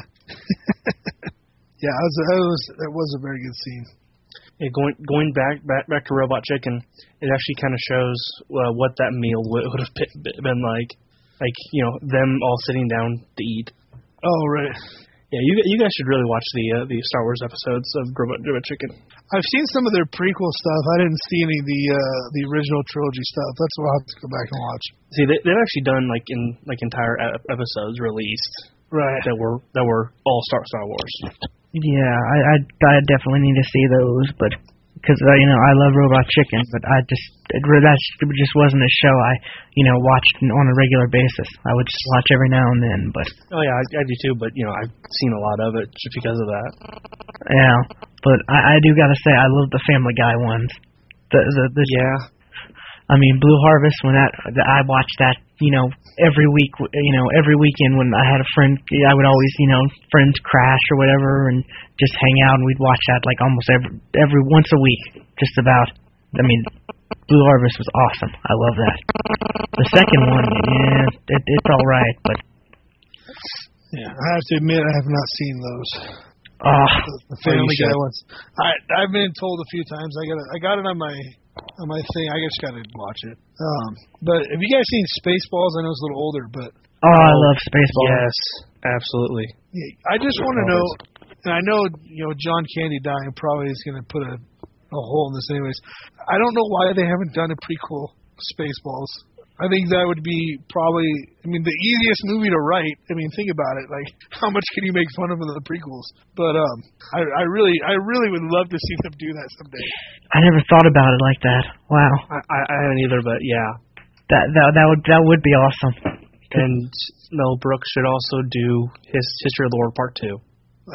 yeah, it was, it was it was a very good scene. Yeah, going going back back back to Robot Chicken, it actually kind of shows uh, what that meal would, would have been like. like you know them all sitting down to eat. Oh right. Yeah, you you guys should really watch the uh, the Star Wars episodes of Robot, Robot Chicken. I've seen some of their prequel stuff. I didn't see any of the uh, the original trilogy stuff. That's what I'll have to go back and watch. See, they, they've actually done like in like entire ep- episodes released right that were that were all Star Star Wars. Yeah, I, I, I definitely need to see those, but because uh, you know I love Robot Chicken, but I just it, that just wasn't a show I you know watched on a regular basis. I would just watch every now and then, but oh yeah, I, I do too. But you know I've seen a lot of it just because of that. Yeah, but I, I do gotta say I love the Family Guy ones. The the, the yeah. I mean Blue Harvest when that I watched that you know every week you know every weekend when I had a friend I would always you know friends crash or whatever and just hang out and we'd watch that like almost every every once a week just about. I mean Blue Harvest was awesome. I love that. The second one, yeah, it, it's all right, but yeah, I have to admit I have not seen those. Oh, the Family Guy ones. I I've been told a few times. I got it. I got it on my on my thing. I just gotta watch it. Um, but have you guys seen Spaceballs? I know it's a little older, but oh, I love Spaceballs. Yes, absolutely. Yeah, I just want to know, and I know you know John Candy dying probably is going to put a a hole in this, anyways. I don't know why they haven't done a prequel Spaceballs. I think that would be probably, I mean, the easiest movie to write. I mean, think about it. Like, how much can you make fun of in the prequels? But um, I, I really, I really would love to see them do that someday. I never thought about it like that. Wow. I, I, I haven't either, but yeah. That that that would that would be awesome. And Mel Brooks should also do his History of the World Part Two.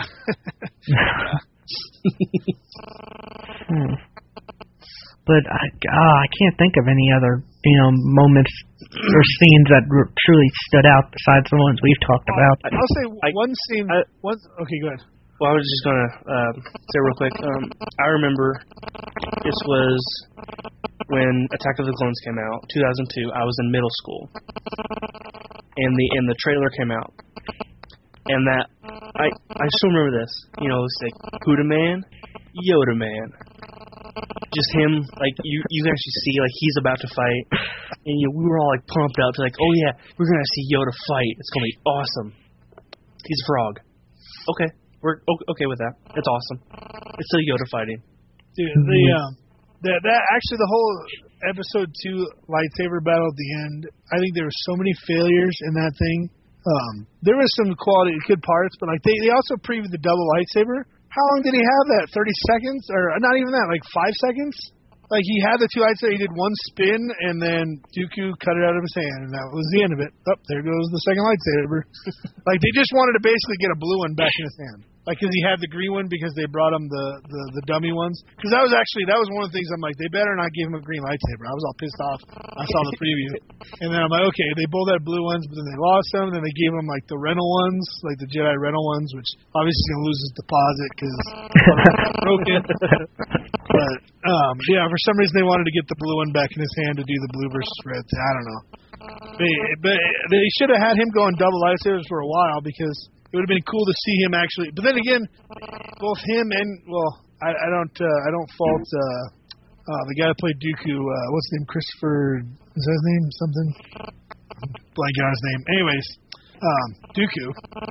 hmm. But I, oh, I can't think of any other, you know, moments or scenes that r- truly stood out besides the ones we've talked about. I'll say I, one scene. I, one, okay, go ahead. Well, I was just gonna uh, say real quick. Um, I remember this was when Attack of the Clones came out, two thousand two. I was in middle school, and the and the trailer came out, and that I I still remember this. You know, it's like Buddha Man, Yoda Man. Just him, like, you you can actually see, like, he's about to fight, and you know, we were all, like, pumped up, like, oh, yeah, we're going to see Yoda fight. It's going to be awesome. He's a frog. Okay, we're okay with that. It's awesome. It's still Yoda fighting. Dude, the, um, that, that, actually, the whole episode two lightsaber battle at the end, I think there were so many failures in that thing. Um, there was some quality, good parts, but, like, they, they also previewed the double lightsaber. How long did he have that? thirty seconds? Or not even that, like five seconds? Like, he had the two lightsabers, he did one spin, and then Dooku cut it out of his hand, and that was the end of it. Oh, there goes the second lightsaber. Like, they just wanted to basically get a blue one back in his hand. Like, because he had the green one because they brought him the, the, the dummy ones. Because that was actually, that was one of the things I'm like, they better not give him a green lightsaber. I was all pissed off. I saw the preview. And then I'm like, okay, they both had blue ones, but then they lost them, and then they gave him, like, the rental ones, like the Jedi rental ones, which obviously is going to lose his deposit because broken. But, um, yeah, for some reason they wanted to get the blue one back in his hand to do the blue versus red. I don't know. They, but they should have had him going double lightsabers for a while because it would have been cool to see him actually. But then again, both him and well, I, I don't, uh, I don't fault uh, uh, the guy that played Dooku. Uh, what's his name? Christopher. Is that his name? Something. Blanking on his name. Anyways, um, Dooku.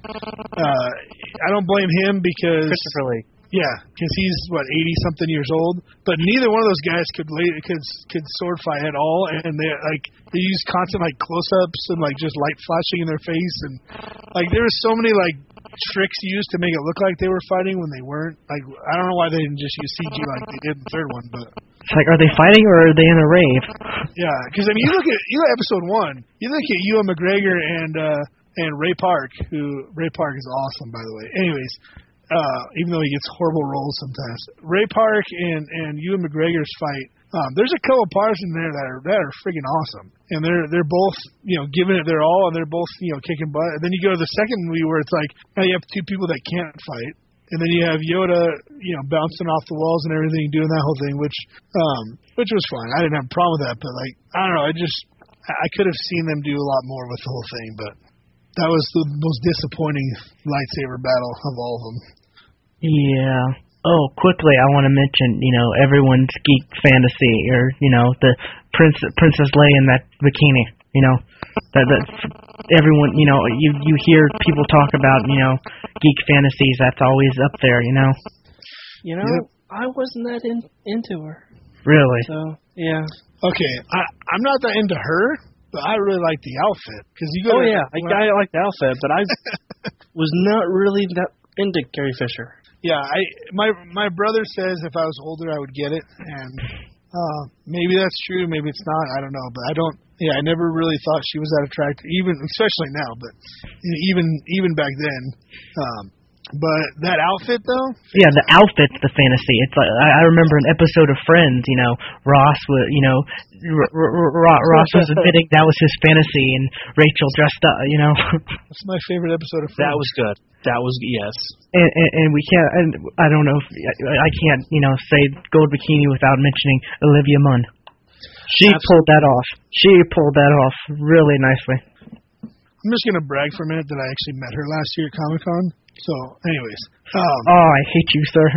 Uh, I don't blame him because Christopher Lee. Yeah, because he's what eighty something years old, but neither one of those guys could lay, could could sword fight at all, and they like they use constant like close ups and like just light flashing in their face, and like there was so many like tricks used to make it look like they were fighting when they weren't. Like I don't know why they didn't just use C G like they did in the third one, but it's like are they fighting or are they in a rave? Yeah, because I mean you look at you look at episode one, you look at Ewan McGregor and uh, and Ray Park, who Ray Park is awesome by the way. Anyways. Uh, even though he gets horrible roles sometimes, Ray Park and and Ewan McGregor's fight. Um, there's a couple parts in there that are that are friggin' awesome, and they're they're both you know giving it their all, and they're both you know kicking butt. And then you go to the second movie where it's like now you have two people that can't fight, and then you have Yoda you know bouncing off the walls and everything, doing that whole thing, which um which was fun. I didn't have a problem with that, but like I don't know, I just I could have seen them do a lot more with the whole thing, but that was the most disappointing lightsaber battle of all of them. Yeah. Oh, quickly, I want to mention, you know, everyone's geek fantasy, or, you know, the Prince, Princess Leia in that bikini. You know, that that everyone, you know, you you hear people talk about, you know, geek fantasies. That's always up there. You know. You know, yep. I wasn't that in, into her. Really? So yeah. Okay, I I'm not that into her, but I really like the outfit because you go. Oh yeah, I, I like the outfit, but I was not really that into Carrie Fisher. Yeah, I my my brother says if I was older I would get it, and uh, maybe that's true, maybe it's not. I don't know, but I don't. Yeah, I never really thought she was that attractive, even especially now, but even even back then. Um, but that outfit though. Yeah, the outfit's the fantasy. It's like I, I remember an episode of Friends. You know, Ross was, you know, R- R- R- Ross was admitting that was his fantasy, and Rachel dressed up. You know. That's my favorite episode of Friends. That was good. That was yes. And, and, and we can't. And I don't know if I can't. You know, say gold bikini without mentioning Olivia Munn. She Absolutely. pulled that off. She pulled that off really nicely. I'm just gonna brag for a minute that I actually met her last year at Comic Con. So, anyways. Um, oh, I hate you, sir.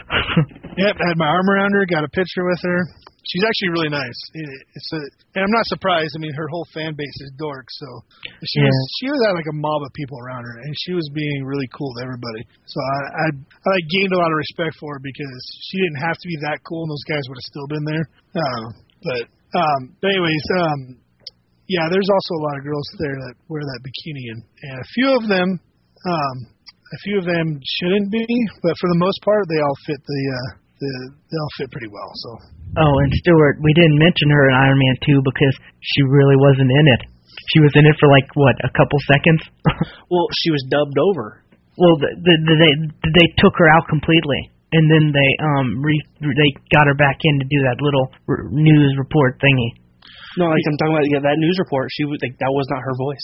Yep, I had my arm around her, got a picture with her. She's actually really nice. It's a, and I'm not surprised. I mean, her whole fan base is dorks, so she yeah. was she was had like a mob of people around her, and she was being really cool to everybody. So I I, I like gained a lot of respect for her because she didn't have to be that cool, and those guys would have still been there. Uh, but um, but anyways, um, yeah, there's also a lot of girls there that wear that bikini, and, and a few of them, um, a few of them shouldn't be, but for the most part, they all fit the uh, the they all fit pretty well. So. Oh, and Stuart, we didn't mention her in Iron Man two because she really wasn't in it. She was in it for like what, a couple seconds? Well, she was dubbed over. Well, the, the, the, they they took her out completely, and then they um re, they got her back in to do that little r- news report thingy. No, like I'm talking about yeah, that news report. She was like that was not her voice.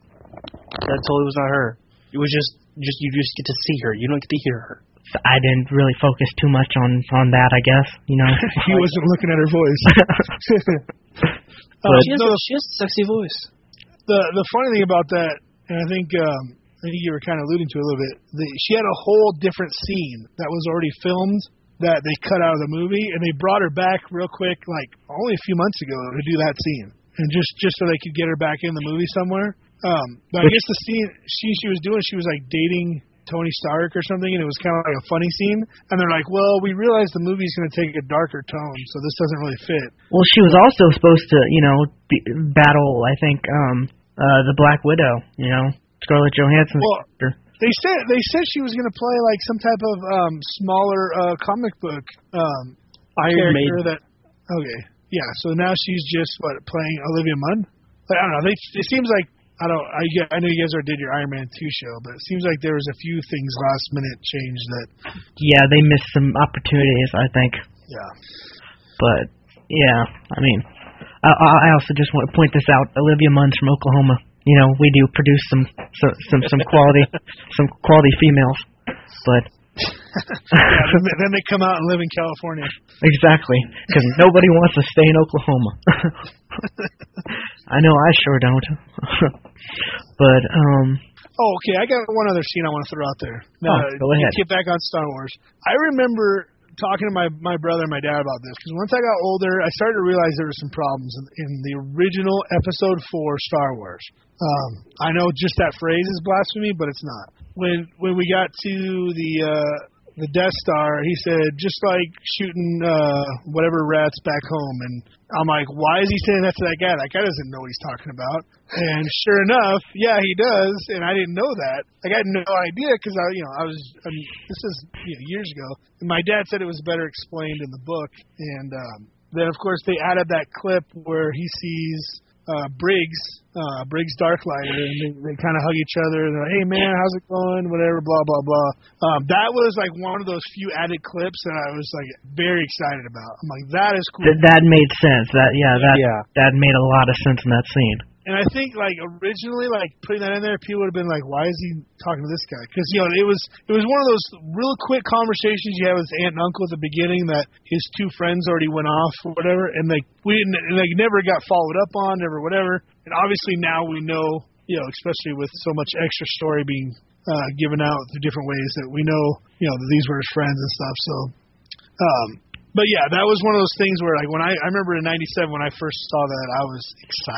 That totally was not her. It was just just you just get to see her. You don't get to hear her. I didn't really focus too much on, on that, I guess. You know, he wasn't looking at her voice. uh, she, has no, a, she has a sexy voice. The the funny thing about that, and I think um, I think you were kind of alluding to it a little bit. The, she had a whole different scene that was already filmed that they cut out of the movie, and they brought her back real quick, like only a few months ago, to do that scene, and just just so they could get her back in the movie somewhere. Um, but I guess the scene she she was doing, she was like dating Tony Stark or something, and it was kind of like a funny scene. And they're like, well, we realize the movie's going to take a darker tone, so this doesn't really fit. Well, she was also supposed to, you know, be, battle, I think, um, uh, the Black Widow, you know, Scarlett Johansson's well, character. They said they said she was going to play like some type of um, smaller uh, comic book um, Iron character. Maiden. That okay, yeah. So now she's just what playing Olivia Munn. Like, I don't know. They, it seems like. I don't. I, I know you guys already did your Iron Man two show, but it seems like there was a few things last minute change that. Yeah, they missed some opportunities, I think. Yeah. But yeah, I mean, I, I also just want to point this out. Olivia Munn's from Oklahoma. You know, we do produce some some some, some quality some quality females, but. Yeah, then, then they come out and live in California. Exactly, because nobody wants to stay in Oklahoma. I know I sure don't. But um. Oh, okay. I got one other scene I want to throw out there. Now, oh, go ahead. Get back on Star Wars. I remember talking to my my brother and my dad about this because once I got older, I started to realize there were some problems in, in the original Episode Four Star Wars. Um, I know just that phrase is blasphemy, but it's not. When when we got to the uh, the Death Star, he said, just like shooting uh, whatever rats back home. And I'm like, why is he saying that to that guy? That guy doesn't know what he's talking about. And sure enough, yeah, he does. And I didn't know that. Like, I had no idea because, I, you know, I was, I mean, this is you know, years ago. And my dad said it was better explained in the book. And um, then, of course, they added that clip where he sees uh, Briggs, uh, Briggs Darklighter, and they, they kind of hug each other, and they're like, hey, man, how's it going, whatever, blah, blah, blah. Um, that was, like, one of those few added clips that I was, like, very excited about. I'm like, that is cool. Th- that made sense. That Yeah, that yeah. that made a lot of sense in that scene. And I think, like, originally, like, putting that in there, people would have been like, why is he talking to this guy? Because, you know, it was it was one of those real quick conversations you have with aunt and uncle at the beginning that his two friends already went off or whatever, and, like, we didn't, and, like, never got followed up on, never whatever. And obviously now we know, you know, especially with so much extra story being uh, given out through different ways that we know, you know, that these were his friends and stuff. So, um, but yeah, that was one of those things where, like, when I, I remember in ninety-seven when I first saw that, I was excited.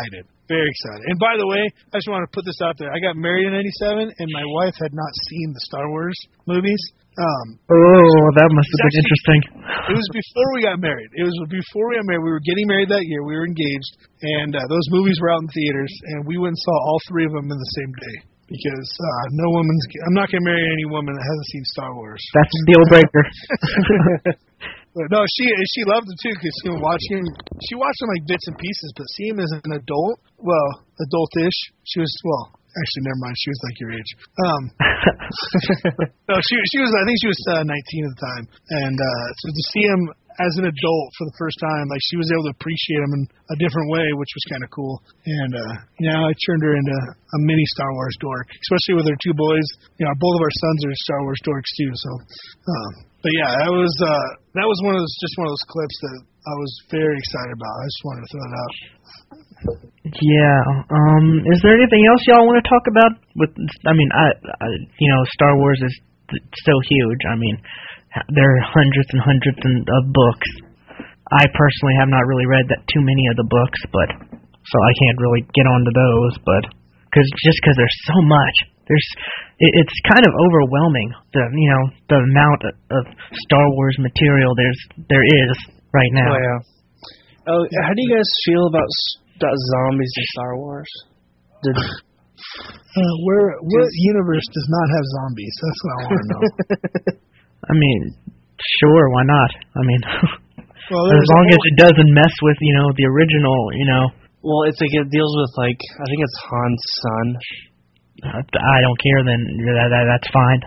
Very excited. And by the way, I just want to put this out there. I got married in ninety-seven, and my wife had not seen the Star Wars movies. Um, oh, that must have been actually, interesting. It was before we got married. It was before we got married. We were getting married that year. We were engaged, and uh, those movies were out in theaters, and we went and saw all three of them in the same day. Because uh, no woman's, I'm not going to marry any woman that hasn't seen Star Wars. That's a deal breaker. But no, she she loved it too because you know, watching she watched them like bits and pieces, but seeing him as an adult, well, adultish, she was well. Actually, never mind. She was like your age. Um, no, she she was. I think she was uh, nineteen at the time, and uh, so to see him as an adult for the first time, like she was able to appreciate him in a different way, which was kind of cool. And uh, yeah, I turned her into a mini Star Wars dork, especially with her two boys. You know, both of our sons are Star Wars dorks too. So, um, but yeah, that was uh, that was one of those just one of those clips that I was very excited about. I just wanted to throw it out. Yeah. Um. Is there anything else y'all want to talk about? With, I mean, I, I, you know, Star Wars is so huge. I mean, there are hundreds and hundreds of books. I personally have not really read that too many of the books, but so I can't really get onto those. But because just because there's so much, there's it, it's kind of overwhelming. The you know the amount of, of Star Wars material there's there is right now. Oh yeah. Oh, how do you guys feel about about zombies in Star Wars? Did uh, where what universe does not have zombies? That's what I want to know. I mean, sure, why not? I mean, well, as long as it doesn't mess with, you know, the original, you know. Well, it's like it deals with, like, I think it's Han's son. Uh, I don't care then. That, that, that's fine.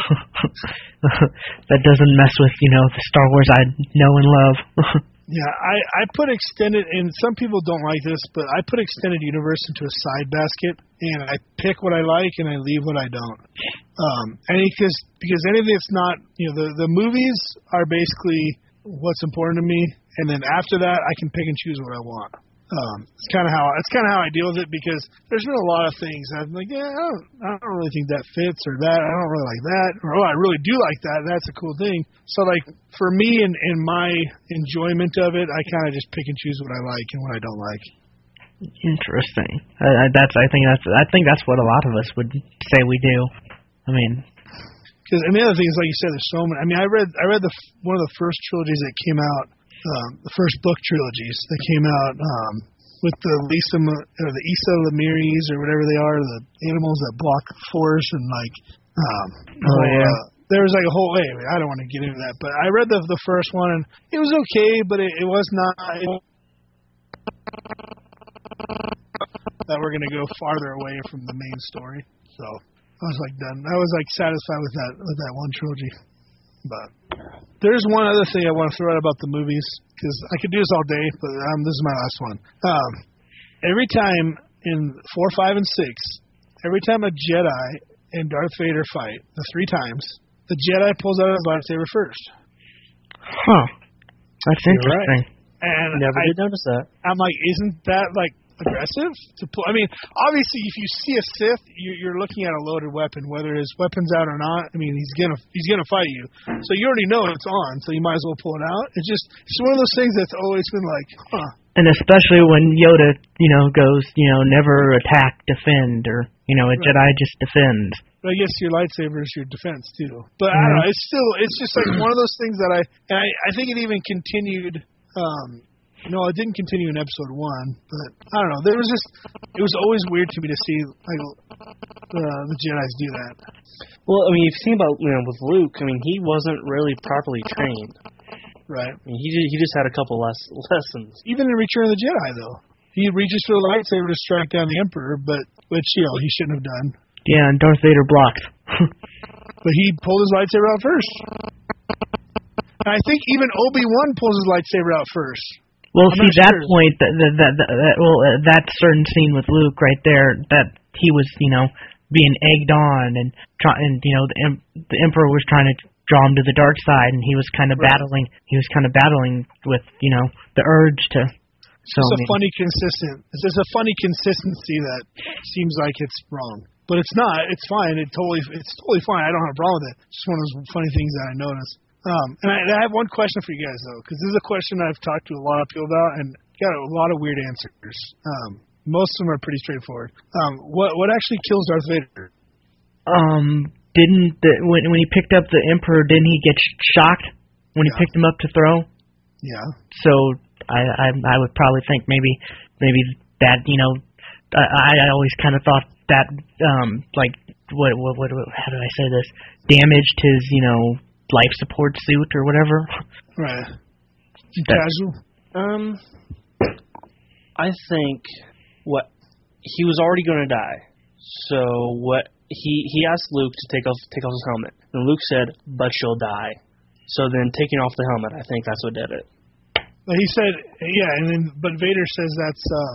That doesn't mess with, you know, the Star Wars I know and love. Yeah, I, I put extended, and some people don't like this, but I put extended universe into a side basket, and I pick what I like and I leave what I don't. Um, and because because anything that's not, you know, the the movies are basically what's important to me, and then after that, I can pick and choose what I want. Um, it's kind of how it's kind of how I deal with it because there's been a lot of things that I'm like, yeah, I don't, I don't really think that fits, or that I don't really like that, or oh, I really do like that. That's a cool thing. So like for me and, and my enjoyment of it, I kind of just pick and choose what I like and what I don't like. Interesting. Uh, that's I think that's I think that's what a lot of us would say we do. I mean, because and the other thing is like you said, there's so many. I mean, I read I read the one of the first trilogies that came out. Um, the first book trilogies that came out um, with the Lisa or the Issa Lamiris or whatever they are, the animals that block the force and like um, oh whole, yeah, uh, there was like a whole. Anyway, I don't want to get into that, but I read the the first one and it was okay, but it, it was not. It, that we're gonna go farther away from the main story, so I was like done. I was like satisfied with that with that one trilogy. But there's one other thing I want to throw out about the movies, because I could do this all day, but um, this is my last one. Um, every time in four, five, and six, every time a Jedi and Darth Vader fight, the three times, the Jedi pulls out his lightsaber first. Huh. That's You're interesting. Right. And Never I, did notice that. I'm like, isn't that like aggressive to pull? I mean, obviously, if you see a Sith, you, you're looking at a loaded weapon, whether his weapon's out or not. I mean, he's gonna he's gonna fight you, so you already know it's on. So you might as well pull it out. It's just it's one of those things that's always been like, huh. And especially when Yoda, you know, goes, you know, never attack, defend, or you know, a right. Jedi just defends. But I guess your lightsaber is your defense too. But mm-hmm. I don't know. It's still it's just like one of those things that I and I, I think it even continued. Um, No, it didn't continue in episode one, but I don't know. There was just, it was always weird to me to see like the the Jedi's do that. Well, I mean, if you think about, you know, with Luke, I mean, he wasn't really properly trained. Right. I mean, he he just had a couple less lessons. Even in Return of the Jedi, though, he reaches for the lightsaber to strike down the Emperor, but which you know he shouldn't have done. Yeah, and Darth Vader blocked. But he pulled his lightsaber out first. And I think even Obi-Wan pulls his lightsaber out first. Well, I'm see, that sure. point, that, that, that, that, well, uh, that certain scene with Luke right there, that he was, you know, being egged on, and, try, and you know, the, the Emperor was trying to draw him to the dark side, and he was kind of right. battling, he was kind of battling with, you know, the urge to. So it's a I mean, funny consistent. It's just a funny consistency that seems like it's wrong, but it's not. It's fine. It totally, it's totally fine. I don't have a problem with it. It's just one of those funny things that I noticed. Um, and I, I have one question for you guys, though, because this is a question I've talked to a lot of people about and got a lot of weird answers. Um, Most of them are pretty straightforward. Um, what what actually kills Darth Vader? Um, didn't the, when when he picked up the Emperor, didn't he get sh- shocked when Yeah. he picked him up to throw? Yeah. So I, I I would probably think maybe maybe that you know I I always kind of thought that um like what what what how did I say this damaged his you know life support suit or whatever. Right. That- Casual. Um, I think what he was already going to die. So what he he asked Luke to take off take off his helmet, and Luke said, "But you'll die." So then taking off the helmet, I think that's what did it. But he said, yeah, and then but Vader says that's um.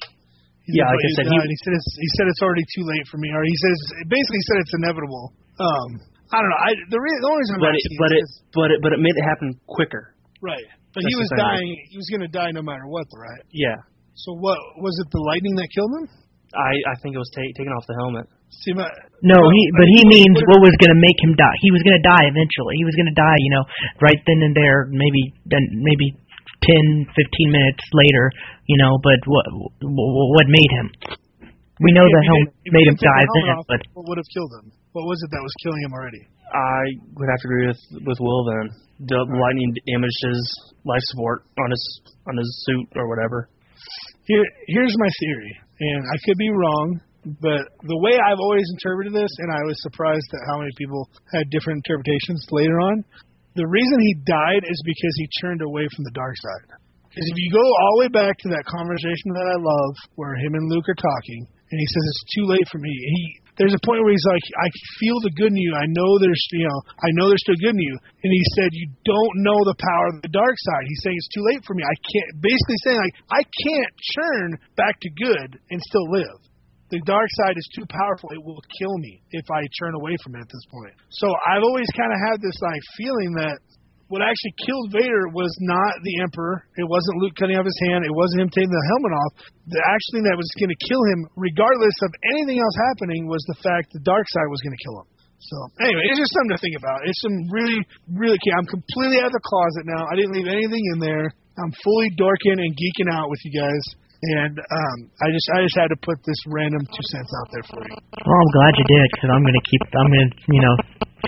He Yeah, said, like I "But said, you he- died." he said it's, he said it's already too late for me, or he says basically he said it's inevitable. Um, I don't know. I the, re- the only reason I'm But it, asking but is it but it but it made it happen quicker. right. But That's he the was thing. dying. He was going to die no matter what, though, right? Yeah, So what was it? The lightning that killed him? I I think it was ta- taking off the helmet. See, my, No, well, he I but he what- means what- what was going to make him die. He was going to die eventually. He was going to die, you know, right then and there. Maybe then maybe ten, fifteen minutes later, you know. But what what, what made him? We know if the he helmet didn't- if made he him didn't take die the helmet then, off, but what would have killed him? What was it that was killing him already? I would have to agree with with Will then. The lightning damaged his life support on his on his suit or whatever. Here, here's my theory, and I could be wrong, but the way I've always interpreted this, and I was surprised at how many people had different interpretations later on, the reason he died is because he turned away from the dark side. Because if you go all the way back to that conversation that I love, where him and Luke are talking, and he says it's too late for me. He there's a point where he's like, I feel the good in you. I know there's you know I know there's still good in you. And he said, you don't know the power of the dark side. He's saying it's too late for me. I can't. Basically saying like I can't churn back to good and still live. The dark side is too powerful. It will kill me if I turn away from it at this point. So I've always kind of had this like feeling that what actually killed Vader was not the Emperor. It wasn't Luke cutting off his hand. It wasn't him taking the helmet off. The actual thing that was going to kill him, regardless of anything else happening, was the fact the dark side was going to kill him. So anyway, it's just something to think about. It's some really, really key. I'm completely out of the closet now. I didn't leave anything in there. I'm fully dorking and geeking out with you guys. And um, I just I just had to put this random two cents out there for you. well, I'm glad you did because I'm going to keep. I'm going to you know.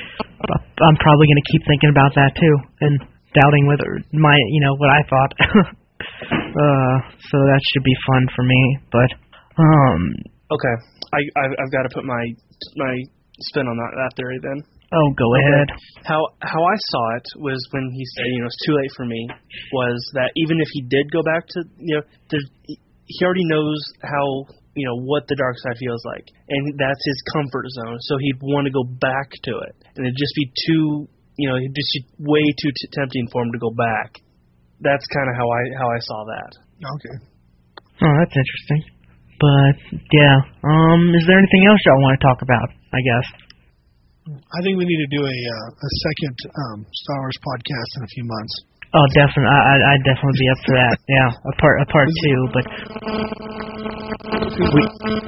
I'm probably going to keep thinking about that too and doubting whether my you know what I thought. uh, so that should be fun for me. But um, Okay, I I've, I've got to put my my spin on that, that theory then. oh, go ahead. How how I saw it was when he said, you know, it's too late for me, was that even if he did go back to, you know, there's, he already knows how, you know, what the dark side feels like, and that's his comfort zone. So he'd want to go back to it, and it'd just be too, you know, it'd just be way too t- tempting for him to go back. That's kind of how I how I saw that. Okay. Oh, that's interesting. But yeah, um, is there anything else y'all want to talk about? I guess. I think we need to do a uh, a second um, Star Wars podcast in a few months. Oh, definitely. I, I- I'd definitely be up for that. Yeah, a part, a part two. But we,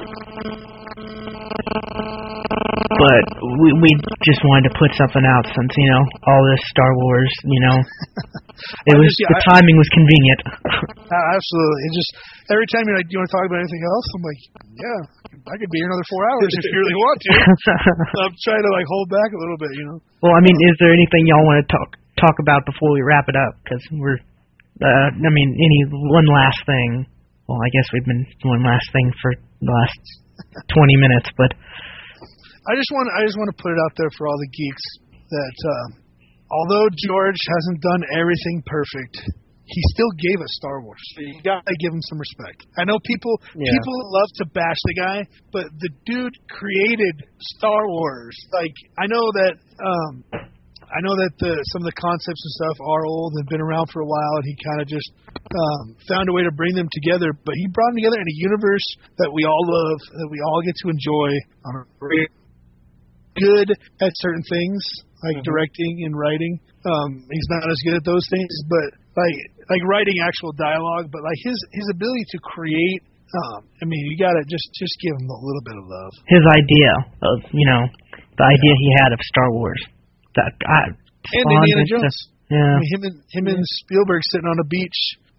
but we, we just wanted to put something out since you know all this Star Wars. You know, it I was just- yeah, the I- timing was convenient. Uh, absolutely. It just every time you're like, "Do you want to talk about anything else?" I'm like, "Yeah, I could be here another four hours if you really want to." So I'm trying to like hold back a little bit, you know. Well, I mean, is there anything y'all want to talk talk about before we wrap it up? Because we're, uh, I mean, any one last thing. Well, I guess we've been one last thing for the last twenty minutes, but I just want I just want to put it out there for all the geeks that uh, although George hasn't done everything perfect, he still gave us Star Wars. So you gotta give him some respect. I know people Yeah. people love to bash the guy, but the dude created Star Wars. Like I know that um, I know that the, some of the concepts and stuff are old and been around for a while, and he kind of just um, found a way to bring them together. But he brought them together in a universe that we all love, that we all get to enjoy. On a very good at certain things like Mm-hmm. directing and writing. Um, he's not as good at those things, but like like writing actual dialogue. But like his his ability to create. Um, I mean, you gotta just just give him a little bit of love. his idea of you know the idea he had of Star Wars that I And spawned Indiana into- Jones. Yeah. I mean, him and him and Spielberg sitting on a beach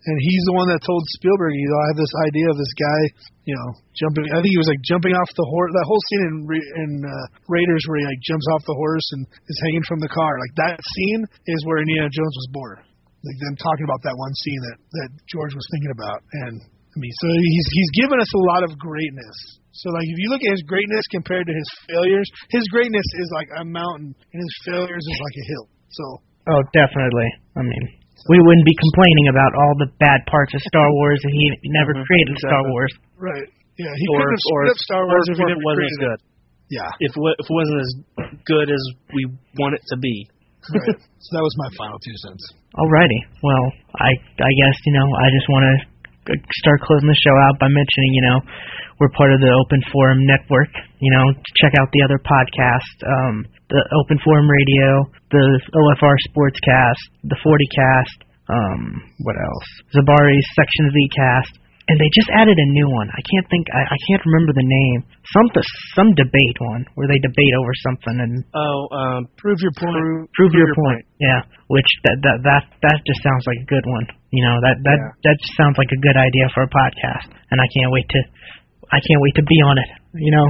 and he's the one that told Spielberg, you know, I have this idea of this guy, you know, jumping. I think he was like jumping off the horse. That whole scene in in uh, Raiders where he like jumps off the horse and is hanging from the car. Like that scene is where Indiana Jones was born. Like them talking about that one scene that that George was thinking about, and I mean, so he's he's given us a lot of greatness. So, like, if you look at his greatness compared to his failures, his greatness is like a mountain, and his failures is like a hill. So. Oh, definitely. I mean, we wouldn't be complaining about all the bad parts of Star Wars if he never mm-hmm. created exactly. Star Wars. Right. Yeah, he or, couldn't have or, split Star Wars or, if, he or never it wasn't as good. It. Yeah. If, if it wasn't as good as we want it to be. Right. So that was my final two cents. Alrighty. Well, I I guess, you know, I just want to start closing the show out by mentioning, you know, we're part of the Open Forum Network. You know, check out the other podcasts, um, the Open Forum Radio, the O F R Sportscast, the forty Cast, um, what else? Zabari's Section Z Cast, and they just added a new one. I can't think, I, I can't remember the name. Some some debate one where they debate over something and oh, um, prove your point. Prove, prove, prove your, your point. point. Yeah, which that that that that just sounds like a good one. You know, that that yeah. that just sounds like a good idea for a podcast, and I can't wait to. I can't wait to be on it, you know.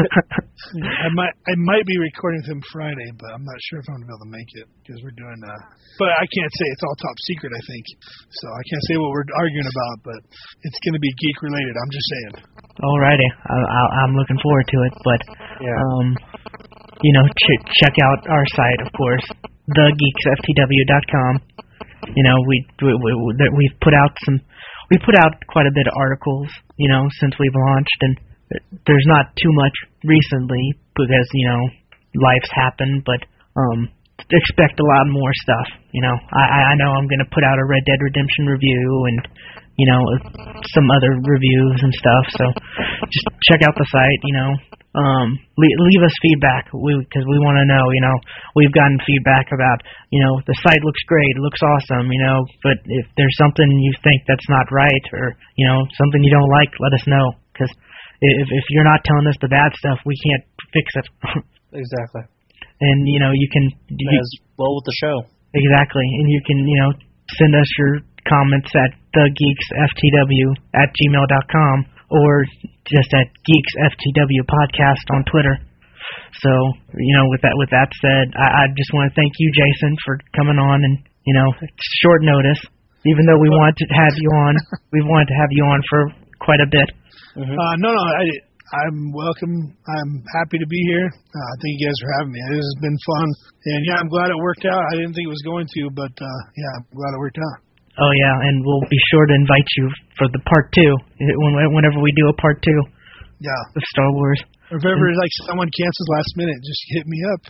I might I might be recording with him Friday, but I'm not sure if I'm going to be able to make it because we're doing uh but I can't say, it's all top secret, I think. So I can't say what we're arguing about, but it's going to be geek related. I'm just saying. Alrighty. I, I, I'm looking forward to it, but yeah. um you know, ch- check out our site, of course, the geeks f t w dot com. You know, we, we, we we've put out some We put out quite a bit of articles, you know, since we've launched, and there's not too much recently because, you know, life's happened, but um, expect a lot more stuff, you know. I, I know I'm going to put out a Red Dead Redemption review and, you know, some other reviews and stuff, so just check out the site, you know. Um, leave, leave us feedback because we, we want to know, you know, we've gotten feedback about, you know, the site looks great, it looks awesome, you know, but if there's something you think that's not right or, you know, something you don't like, let us know because if, if you're not telling us the bad stuff, we can't fix it. Exactly. And, you know, you can... You, as well with the show. Exactly. And you can, you know, send us your comments at thegeeksftw at gmail dot com or just at Geeks F T W Podcast on Twitter. So, you know, with that with that said, I, I just want to thank you, Jason, for coming on and, you know, short notice. Even though we wanted to have you on, we wanted to have you on for quite a bit. Mm-hmm. Uh, no, no, I, I'm welcome. I'm happy to be here. Uh, thank you guys for having me. This has been fun. And, yeah, I'm glad it worked out. I didn't think it was going to, but, uh, yeah, I'm glad it worked out. Oh, yeah, and we'll be sure to invite you for the part two, whenever we do a part two yeah. of Star Wars. Or if ever, like, someone cancels last minute, just hit me up.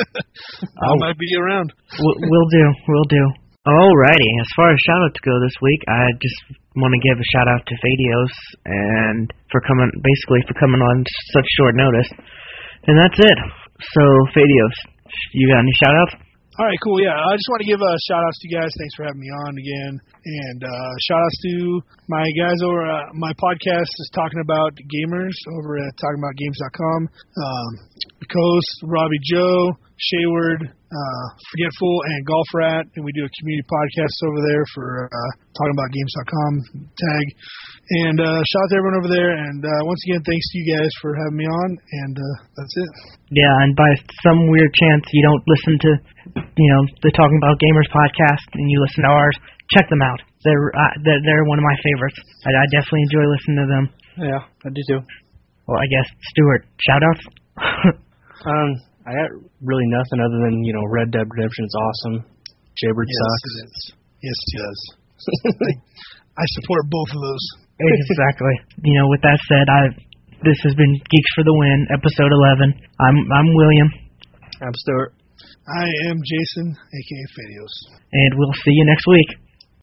I oh. might be around. We'll, we'll do, we'll do. Alrighty, as far as shout-outs go this week, I just want to give a shout-out to Fadios and for coming, basically for coming on such short notice. And that's it. So, Fadios, you got any shout-outs? All right, cool. Yeah, I just want to give a shout outs to you guys. Thanks for having me on again. And uh, shout outs to my guys over uh, my podcast is talking about gamers over at talking about games dot com. Um, Coast, Robbie Joe, Shayward, uh, Forgetful, and Golf Rat. And we do a community podcast over there for uh, talking about games dot com tag. And uh, shout out to everyone over there. And uh, once again, thanks to you guys for having me on. And uh, that's it. Yeah, and by some weird chance you don't listen to, you know, the Talking About Gamers podcast and you listen to ours, check them out. They're uh, they're, they're one of my favorites. I, I definitely enjoy listening to them. Yeah, I do too. Well, I guess, Stuart, shout-outs? um, I got really nothing other than, you know, Red Dead Redemption is awesome. Jaybird yes, sucks. It is. Yes, it does. I, I support both of those. Exactly. You know, with that said, I this has been Geeks for the Win, episode eleven. I'm I'm William. I'm Stuart. I am Jason, a k a. Fadios. And we'll see you next week.